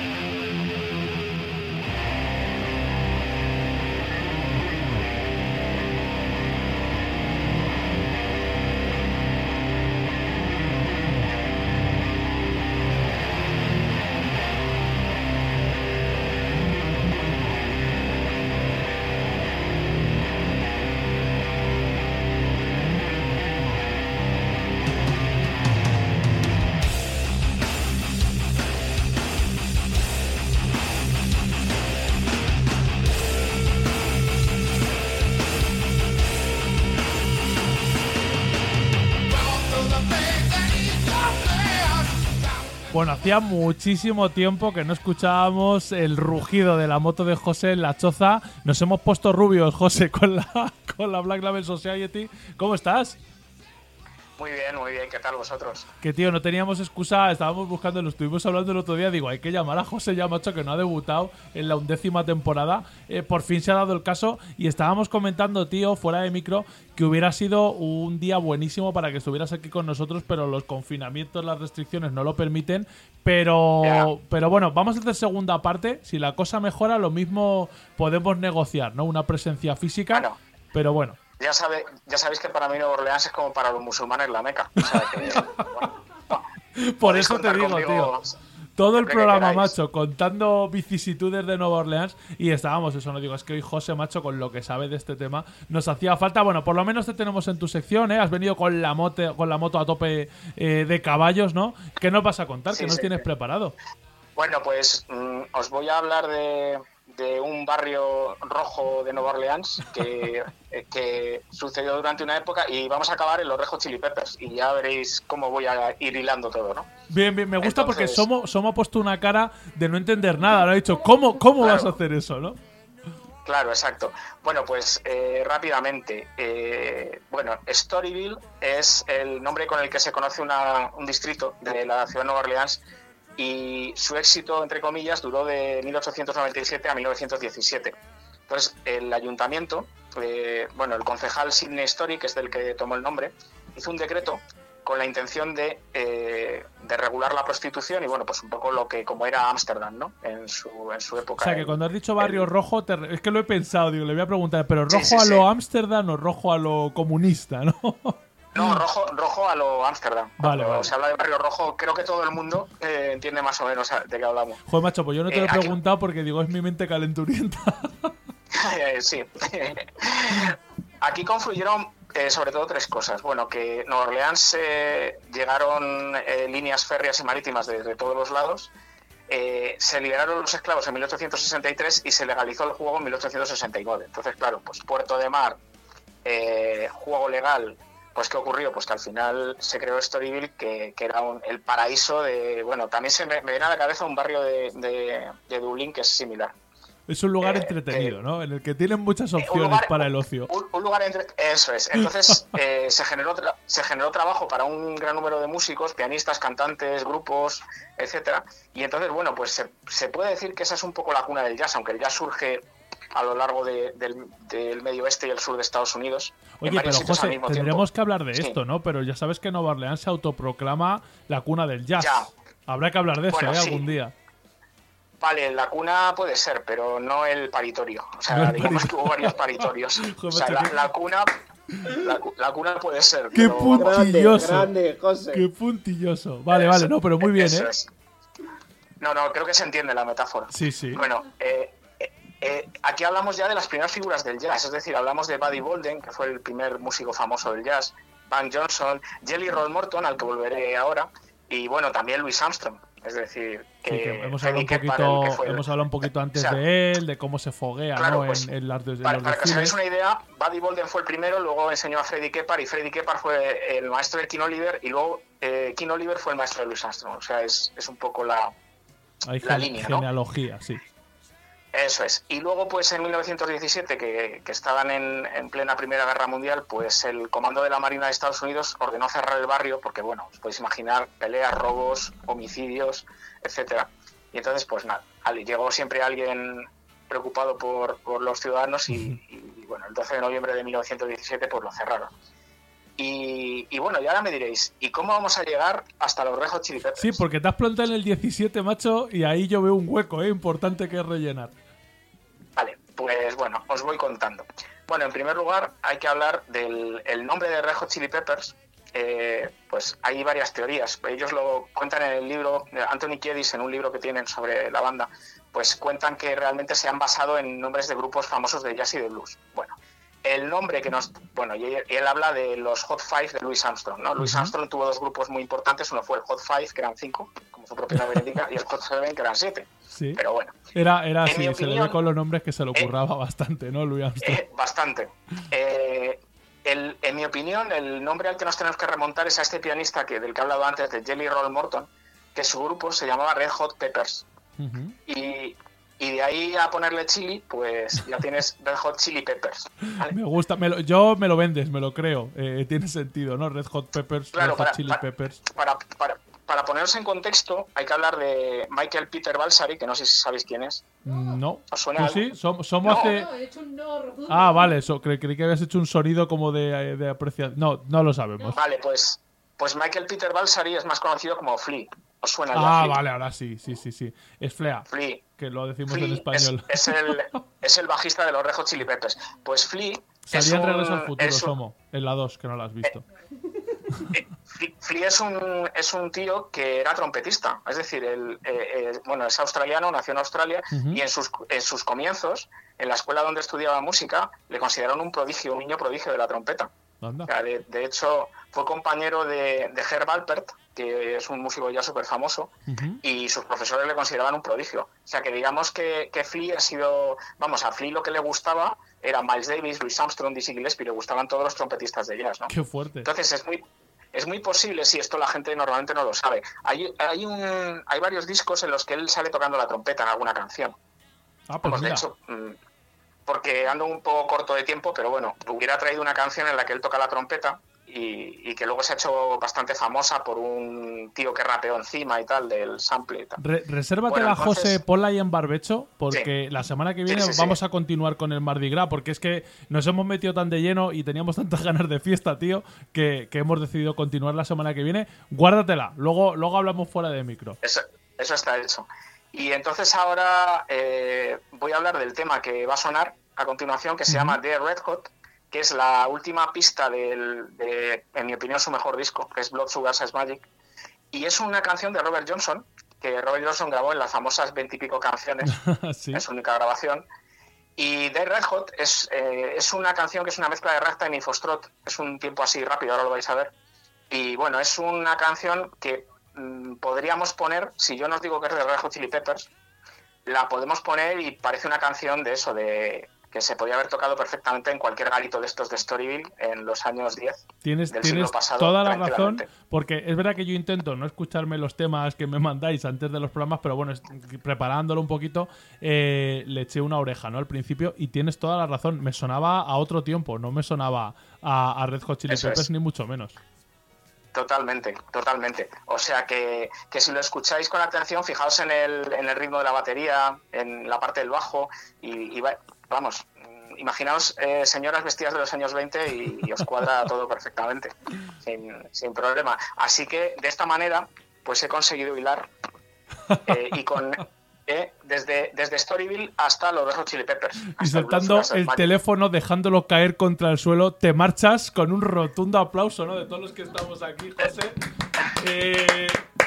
Bueno, hacía muchísimo tiempo que no escuchábamos el rugido de la moto de José en la choza. Nos hemos puesto rubios, José, con la, con la Black Label Society. ¿Cómo estás? Muy bien, muy bien. ¿Qué tal vosotros? Que tío, no teníamos excusa, estábamos buscando, lo estuvimos hablando el otro día. Digo, hay que llamar a José ya, macho, que no ha debutado en la undécima temporada. Eh, por fin se ha dado el caso y estábamos comentando, tío, fuera de micro, que hubiera sido un día buenísimo para que estuvieras aquí con nosotros, pero los confinamientos, las restricciones no lo permiten. Pero, yeah. pero bueno, vamos a hacer segunda parte. Si la cosa mejora, lo mismo podemos negociar, ¿no? Una presencia física, bueno, pero bueno. Ya, sabe, ya sabéis que para mí Nueva Orleans es como para los musulmanes la Meca. O sea que, bueno, no, por eso te digo, tío. Todo el programa, macho, contando vicisitudes de Nueva Orleans. Y estábamos, eso no digo, es que hoy José, macho, con lo que sabe de este tema, nos hacía falta. Bueno, por lo menos te tenemos en tu sección, ¿eh? Has venido con la moto, con la moto a tope eh, de caballos, ¿no? ¿Qué nos vas a contar? Sí, ¿Qué nos sí, tienes sí. preparado? Bueno, pues mmm, os voy a hablar de... de un barrio rojo de Nueva Orleans que, que sucedió durante una época y vamos a acabar en los Red Hot Chili Peppers y ya veréis cómo voy a ir hilando todo, ¿no? Bien, bien, me gusta. Entonces, porque Somo, Somo ha puesto una cara de no entender nada, lo ha dicho, ¿cómo, cómo claro. vas a hacer eso, no? Claro, exacto. Bueno, pues eh, rápidamente, eh, bueno, Storyville es el nombre con el que se conoce una, un distrito de la ciudad de Nueva Orleans. Y su éxito, entre comillas, duró de mil ochocientos noventa y siete a mil novecientos diecisiete. Entonces, el ayuntamiento, eh, bueno, el concejal Sidney Story, que es del que tomó el nombre, hizo un decreto con la intención de, eh, de regular la prostitución y, bueno, pues un poco lo que como era Ámsterdam, ¿no? En su, en su época. O sea, que cuando has dicho barrio el, rojo, te, es que lo he pensado, digo, le voy a preguntar, ¿pero rojo sí, sí, a lo sí. Ámsterdam o rojo a lo comunista, no? No, rojo, rojo a lo Ámsterdam. Vale, Cuando vale. se habla de barrio rojo, creo que todo el mundo eh, entiende más o menos de qué hablamos. Joder, macho, pues yo no te eh, lo he preguntado aquí... porque digo, es mi mente calenturienta. Sí. Aquí confluyeron eh, sobre todo tres cosas. Bueno, que Nueva Orleans eh, llegaron eh, líneas férreas y marítimas desde todos los lados. Eh, se liberaron los esclavos en mil ochocientos sesenta y tres y se legalizó el juego en mil ochocientos sesenta y nueve. Entonces, claro, pues puerto de mar, eh, juego legal. Pues ¿qué ocurrió? Pues que al final se creó Storyville, que, que era un, el paraíso de... Bueno, también se me, me viene a la cabeza un barrio de, de, de Dublín que es similar. Es un lugar eh, entretenido, eh, ¿no? En el que tienen muchas opciones lugar, para el ocio. Un, un lugar entre... Eso es. Entonces eh, se, generó tra... se generó trabajo para un gran número de músicos, pianistas, cantantes, grupos, etcétera. Y entonces, bueno, pues se, se puede decir que esa es un poco la cuna del jazz, aunque el jazz surge a lo largo de, del, del medio oeste y el sur de Estados Unidos. Oye, pero José, tendremos tiempo. que hablar de sí. esto, ¿no? Pero ya sabes que Nueva Orleans se autoproclama la cuna del jazz. Ya. Habrá que hablar de eso, bueno, ¿eh? Sí. Algún día. Vale, la cuna puede ser, pero no el paritorio. O sea, no digamos que hubo varios paritorios. Joder, o sea, la, la cuna... La, la cuna puede ser. ¡Qué pero, puntilloso! Grande, grande, José. ¡Qué puntilloso! Vale, eso, vale, no, pero muy bien, eso ¿eh? Es. No, no, creo que se entiende la metáfora. Sí, sí. Bueno, eh... Eh, aquí hablamos ya de las primeras figuras del jazz, es decir, hablamos de Buddy Bolden, que fue el primer músico famoso del jazz, Van Johnson, Jelly Roll Morton, al que volveré ahora, y bueno, también Louis Armstrong, es decir, que, sí, que hemos, hablado un poquito, hemos hablado un poquito antes o sea, de él, de cómo se foguea, claro, ¿no? Pues, en, en las, en para, los para que os hagáis una idea, Buddy Bolden fue el primero, luego enseñó a Freddie Keppard, y Freddie Keppard fue el maestro de King Oliver, y luego eh, King Oliver fue el maestro de Louis Armstrong, o sea, es, es un poco la, Hay la gen- línea, genealogía, ¿no? sí. Eso es. Y luego, pues en mil novecientos diecisiete, que, que estaban en, en plena Primera Guerra Mundial, pues el comando de la Marina de Estados Unidos ordenó cerrar el barrio porque, bueno, os podéis imaginar peleas, robos, homicidios, etcétera. Y entonces, pues nada, llegó siempre alguien preocupado por, por los ciudadanos y, y, bueno, el doce de noviembre de mil novecientos diecisiete, pues lo cerraron. Y, y bueno, y ahora me diréis, ¿y cómo vamos a llegar hasta los Red Hot Chili Peppers? Sí, porque te has plantado en el diecisiete, macho, y ahí yo veo un hueco, ¿eh? Importante que rellenar. Vale, pues bueno, os voy contando. Bueno, en primer lugar, hay que hablar del el nombre de Red Hot Chili Peppers. Eh, pues hay varias teorías. Ellos lo cuentan en el libro, Anthony Kiedis, en un libro que tienen sobre la banda, pues cuentan que realmente se han basado en nombres de grupos famosos de jazz y de blues. Bueno, el nombre que nos... Bueno, y él, y él habla de los Hot Five de Louis Armstrong, ¿no? Uh-huh. Louis Armstrong tuvo dos grupos muy importantes. Uno fue el Hot Five, que eran cinco, como su propio nombre indica, y el Hot Seven, que eran siete. Sí. Pero bueno. Era, era así, opinión, se le ve con los nombres que se le ocurraba eh, bastante, ¿no, Louis Armstrong? Eh, bastante. Eh... El, en mi opinión, el nombre al que nos tenemos que remontar es a este pianista que del que he hablado antes, de Jelly Roll Morton, que su grupo se llamaba Red Hot Peppers. Uh-huh. Y, y de ahí a ponerle chili, pues ya tienes Red Hot Chili Peppers. ¿Vale? Me gusta, me lo, yo me lo vendes, me lo creo. Eh, tiene sentido, ¿no? Red Hot Peppers, claro, Red para, Hot Chili para, Peppers. Para, para, para ponerse en contexto, hay que hablar de Michael Peter Balsari, que no sé si sabéis quién es. No. ¿Os suena ¿Tú algo? sí? Som, somos no. hace... No, he hecho un no rotundo. Ah, vale, so, cre creí que habías hecho un sonido como de, de apreciación. No, no lo sabemos. Vale, pues, pues Michael Peter Balsari es más conocido como Flea. ¿Os suena Ah, ya, vale, ahora sí, sí, sí, sí. Es Flea. Flea. Que lo decimos Flea en español. Es, es, el, es el bajista de los Red Hot Chili Peppers. Pues Flea... Salía en Regreso al Futuro, un, Somo. En la dos, que no la has visto. Eh, Flea es un, es un tío que era trompetista. Es decir, el, eh, eh, bueno, es australiano, nació en Australia, uh-huh. y en sus, en sus comienzos, en la escuela donde estudiaba música, le consideraron un prodigio, un niño prodigio de la trompeta. O sea, de, de hecho, fue compañero de, de Herb Alpert, que es un músico ya súper famoso, uh-huh. y sus profesores le consideraban un prodigio. O sea, que digamos que, que Flea ha sido... Vamos, a Flea lo que le gustaba era Miles Davis, Louis Armstrong, Dizzy Gillespie, le gustaban todos los trompetistas de jazz, ¿no? ¡Qué fuerte! Entonces es muy... Es muy posible, si esto la gente normalmente no lo sabe. Hay, hay, un, hay varios discos en los que él sale tocando la trompeta en alguna canción. Ah, pues Vamos, de hecho, porque ando un poco corto de tiempo, pero bueno, hubiera traído una canción en la que él toca la trompeta y, y que luego se ha hecho bastante famosa por un tío que rapeó encima y tal, del sample y tal. Re resérvatela, bueno, entonces... José, ponla ahí en barbecho, porque sí. la semana que viene sí, sí, vamos sí. a continuar con el Mardi Gras, porque es que nos hemos metido tan de lleno y teníamos tantas ganas de fiesta, tío, que, que hemos decidido continuar la semana que viene. Guárdatela, luego, luego hablamos fuera de micro. Eso, eso está hecho. Y entonces ahora eh, voy a hablar del tema que va a sonar a continuación, que se uh-huh. llama The Red Hot, que es la última pista del, de, en mi opinión, su mejor disco, que es Blood Sugar Sex Magic. Y es una canción de Robert Johnson, que Robert Johnson grabó en las famosas veintipico canciones, ¿sí? Es su única grabación. Y The Red Hot es, eh, es una canción que es una mezcla de ragtime y foxtrot, es un tiempo así rápido, ahora lo vais a ver. Y bueno, es una canción que mmm, podríamos poner, si yo no os digo que es de Red Hot Chili Peppers, la podemos poner y parece una canción de eso, de... que se podía haber tocado perfectamente en cualquier garito de estos de Storyville en los años diez tienes, del tienes siglo pasado. Toda la razón, porque es verdad que yo intento no escucharme los temas que me mandáis antes de los programas, pero bueno, preparándolo un poquito, eh, le eché una oreja, ¿no? Al principio, y tienes toda la razón. Me sonaba a otro tiempo, no me sonaba a, a Red Hot Chili Peppers, ni mucho menos. Totalmente, totalmente. O sea que, que si lo escucháis con atención, fijaos en el, en el ritmo de la batería, en la parte del bajo, y, y va, vamos, imaginaos eh, señoras vestidas de los años veinte y, y os cuadra todo perfectamente, sin, sin problema. Así que de esta manera, pues he conseguido hilar eh, y con eh, desde, desde Storyville hasta los Red Hot Chili Peppers. Y soltando el teléfono, dejándolo caer contra el suelo, te marchas con un rotundo aplauso, ¿no? De todos los que estamos aquí, José. Eh...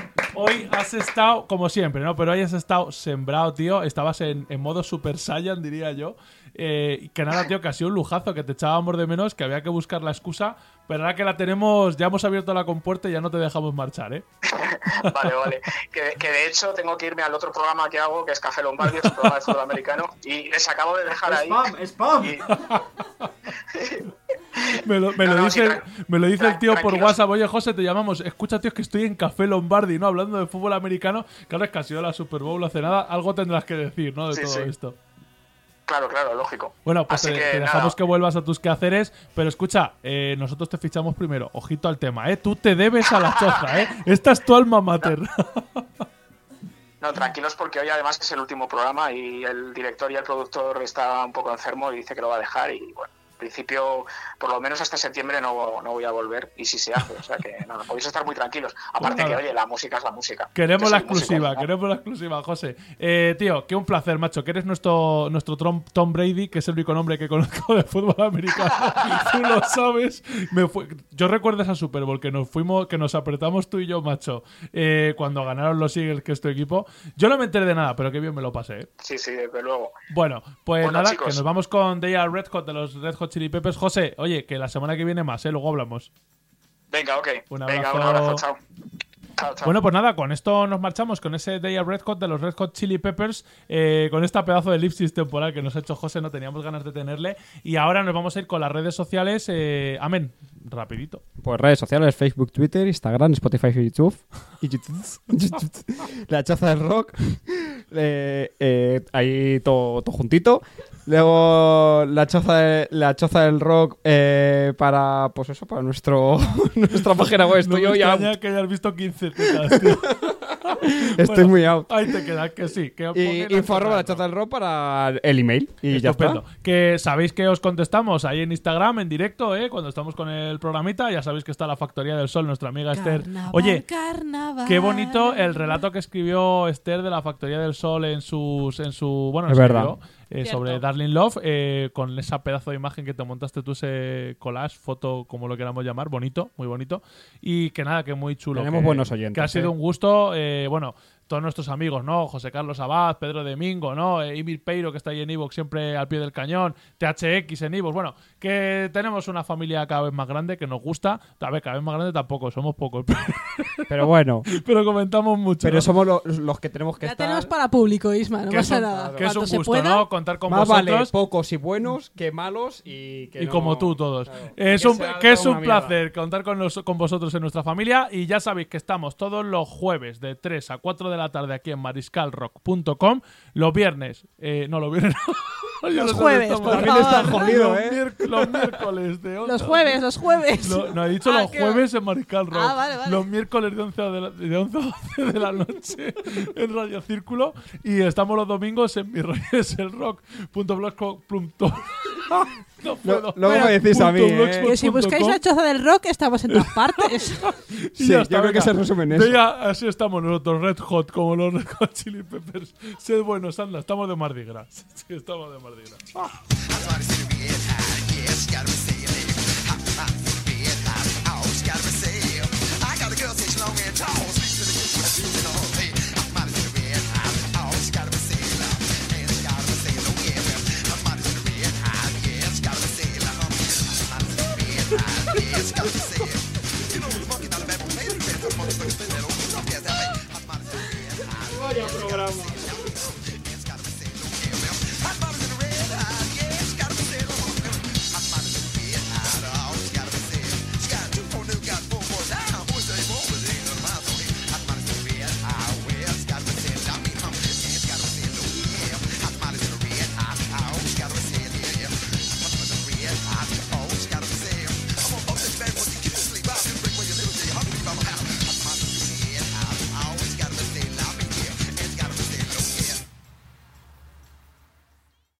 Hoy has estado, como siempre, ¿no? Pero hoy has estado sembrado, tío. Estabas en, en modo Super Saiyan, diría yo. Eh, que nada, tío, que ha sido un lujazo, que te echábamos de menos, que había que buscar la excusa. Pero ahora que la tenemos, ya hemos abierto la compuerta y ya no te dejamos marchar, ¿eh? Vale, vale. Que, que de hecho tengo que irme al otro programa que hago, que es Café Lombardi, es un programa de fútbol americano. Y les acabo de dejar ahí. ¡Spam! ¡Spam! Y... Me lo, me, no, lo no, dice, sí, me lo dice el tío por tranquilos. WhatsApp. Oye, José, te llamamos. Escucha, tío, es que estoy en Café Lombardi, ¿no? Hablando de fútbol americano. Claro, es que ha sido la Super Bowl hace nada. Algo tendrás que decir, ¿no? De sí, todo sí. esto. Claro, claro, lógico. Bueno, pues te, que, te dejamos nada. que vuelvas a tus quehaceres. Pero escucha, eh, nosotros te fichamos primero. Ojito al tema, ¿eh? Tú te debes a la choza, ¿eh? Esta es tu alma mater. No. No, tranquilos, porque hoy además es el último programa y el director y el productor está un poco enfermo y dice que lo va a dejar y bueno, principio, por lo menos hasta septiembre no, no voy a volver, y si se hace, o sea que nada, podéis estar muy tranquilos. Aparte Pues que, nada. oye, la música es la música. Queremos Yo la soy músico, exclusiva, ¿no? queremos la exclusiva, José. Eh, tío, que un placer, macho, que eres nuestro, nuestro Tom, Tom Brady, que es el único nombre que conozco de fútbol americano. Tú lo sabes. Me fue- yo recuerdo esa Super Bowl que nos fuimos, que nos apretamos tú y yo, macho, eh, cuando ganaron los Eagles, que es tu equipo. Yo no me enteré de nada, pero qué bien me lo pasé, ¿eh? Sí, sí, desde luego. Bueno, pues Bueno, nada, chicos. que nos vamos con They Are Red Hot de los Red Hot Chili Peppers. José, oye, que la semana que viene más, ¿eh? Luego hablamos. Venga, ok. Un Venga, abrazo. un abrazo, chao. Chao, chao. Bueno, pues nada, con esto nos marchamos, con ese Day of Red Hot de los Red Hot Chili Peppers, eh, con esta pedazo de elipsis temporal que nos ha hecho José, no teníamos ganas de tenerle. Y ahora nos vamos a ir con las redes sociales. Eh, amén, rapidito. Pues redes sociales, Facebook, Twitter, Instagram, Spotify y YouTube. Y YouTube. La Choza del Rock. Eh, eh, ahí todo, todo juntito. Luego la choza, de- la choza del rock eh, para, pues eso, para nuestro nuestra página web. No Estoy me hoy out. extraña que hayas visto quince citas, tío. Estoy muy out. Ahí te quedas, que sí. Que os Y pongan info arroba la choza choza del rock para el email. Y ya Estupendo. está. Que sabéis que os contestamos ahí en Instagram, en directo, ¿eh? Cuando estamos con el programita. Ya sabéis que está la Factoría del Sol, nuestra amiga Esther. Carnaval, Oye, carnaval. qué bonito el relato que escribió Esther de la Factoría del Sol en sus, en su, bueno, Es escribió, verdad. eh, Cierto. sobre Darling Love, eh, con esa pedazo de imagen que te montaste tú, ese collage, foto, como lo queramos llamar, bonito, muy bonito. Y que nada, que muy chulo. Tenemos que- buenos oyentes, Que ha sido ¿eh? un gusto, eh, bueno, todos nuestros amigos, ¿no? José Carlos Abad, Pedro Domingo, ¿no? Eh, Emil Peiro, que está ahí en Evox siempre al pie del cañón, T H X en Evox. Bueno, que tenemos una familia cada vez más grande que nos gusta. A ver, cada vez más grande tampoco, somos pocos, Pero bueno, pero comentamos mucho. pero ¿no? somos lo- los que tenemos que Ya estar. tenemos para público, Isma, no Que es pasa un- nada. que es un Cuanto se gusto, pueda, ¿no? Contar con Más vale vosotros. pocos y buenos que malos y que Y no- como tú todos. Claro. Es Que un, sea que es toda un una mierda. placer contar con, nos- con vosotros en nuestra familia. Y ya sabéis que estamos todos los jueves de tres a cuatro de la tarde aquí en mariscal rock punto com. Los viernes, eh, no, los viernes no. Yo Los no sé jueves, dónde por estamos. También está favor. jodido, los, ¿eh? miérc- los miércoles de once Los jueves, los jueves. Lo- no, he dicho Ah, los qué- jueves en Mariscal Rock. Ah, vale, vale. Los miércoles de once a de la- de once a doce de la noche en Radio Círculo. Y estamos los domingos en mi rollo es el rock punto blogspot punto com. No puedo. luego me decís a mí, Punto ¿eh? blogspot Que si punto buscáis com. la choza del rock, estamos en todas partes. Y Sí, ya yo está, creo que venga. se resume en eso. Venga, así estamos nosotros, Red Hot, como los Red Hot Chili Peppers. Sed buenos, anda, estamos de Mardi Gras. Sí, estamos de Mardi Gras. Vaya programa.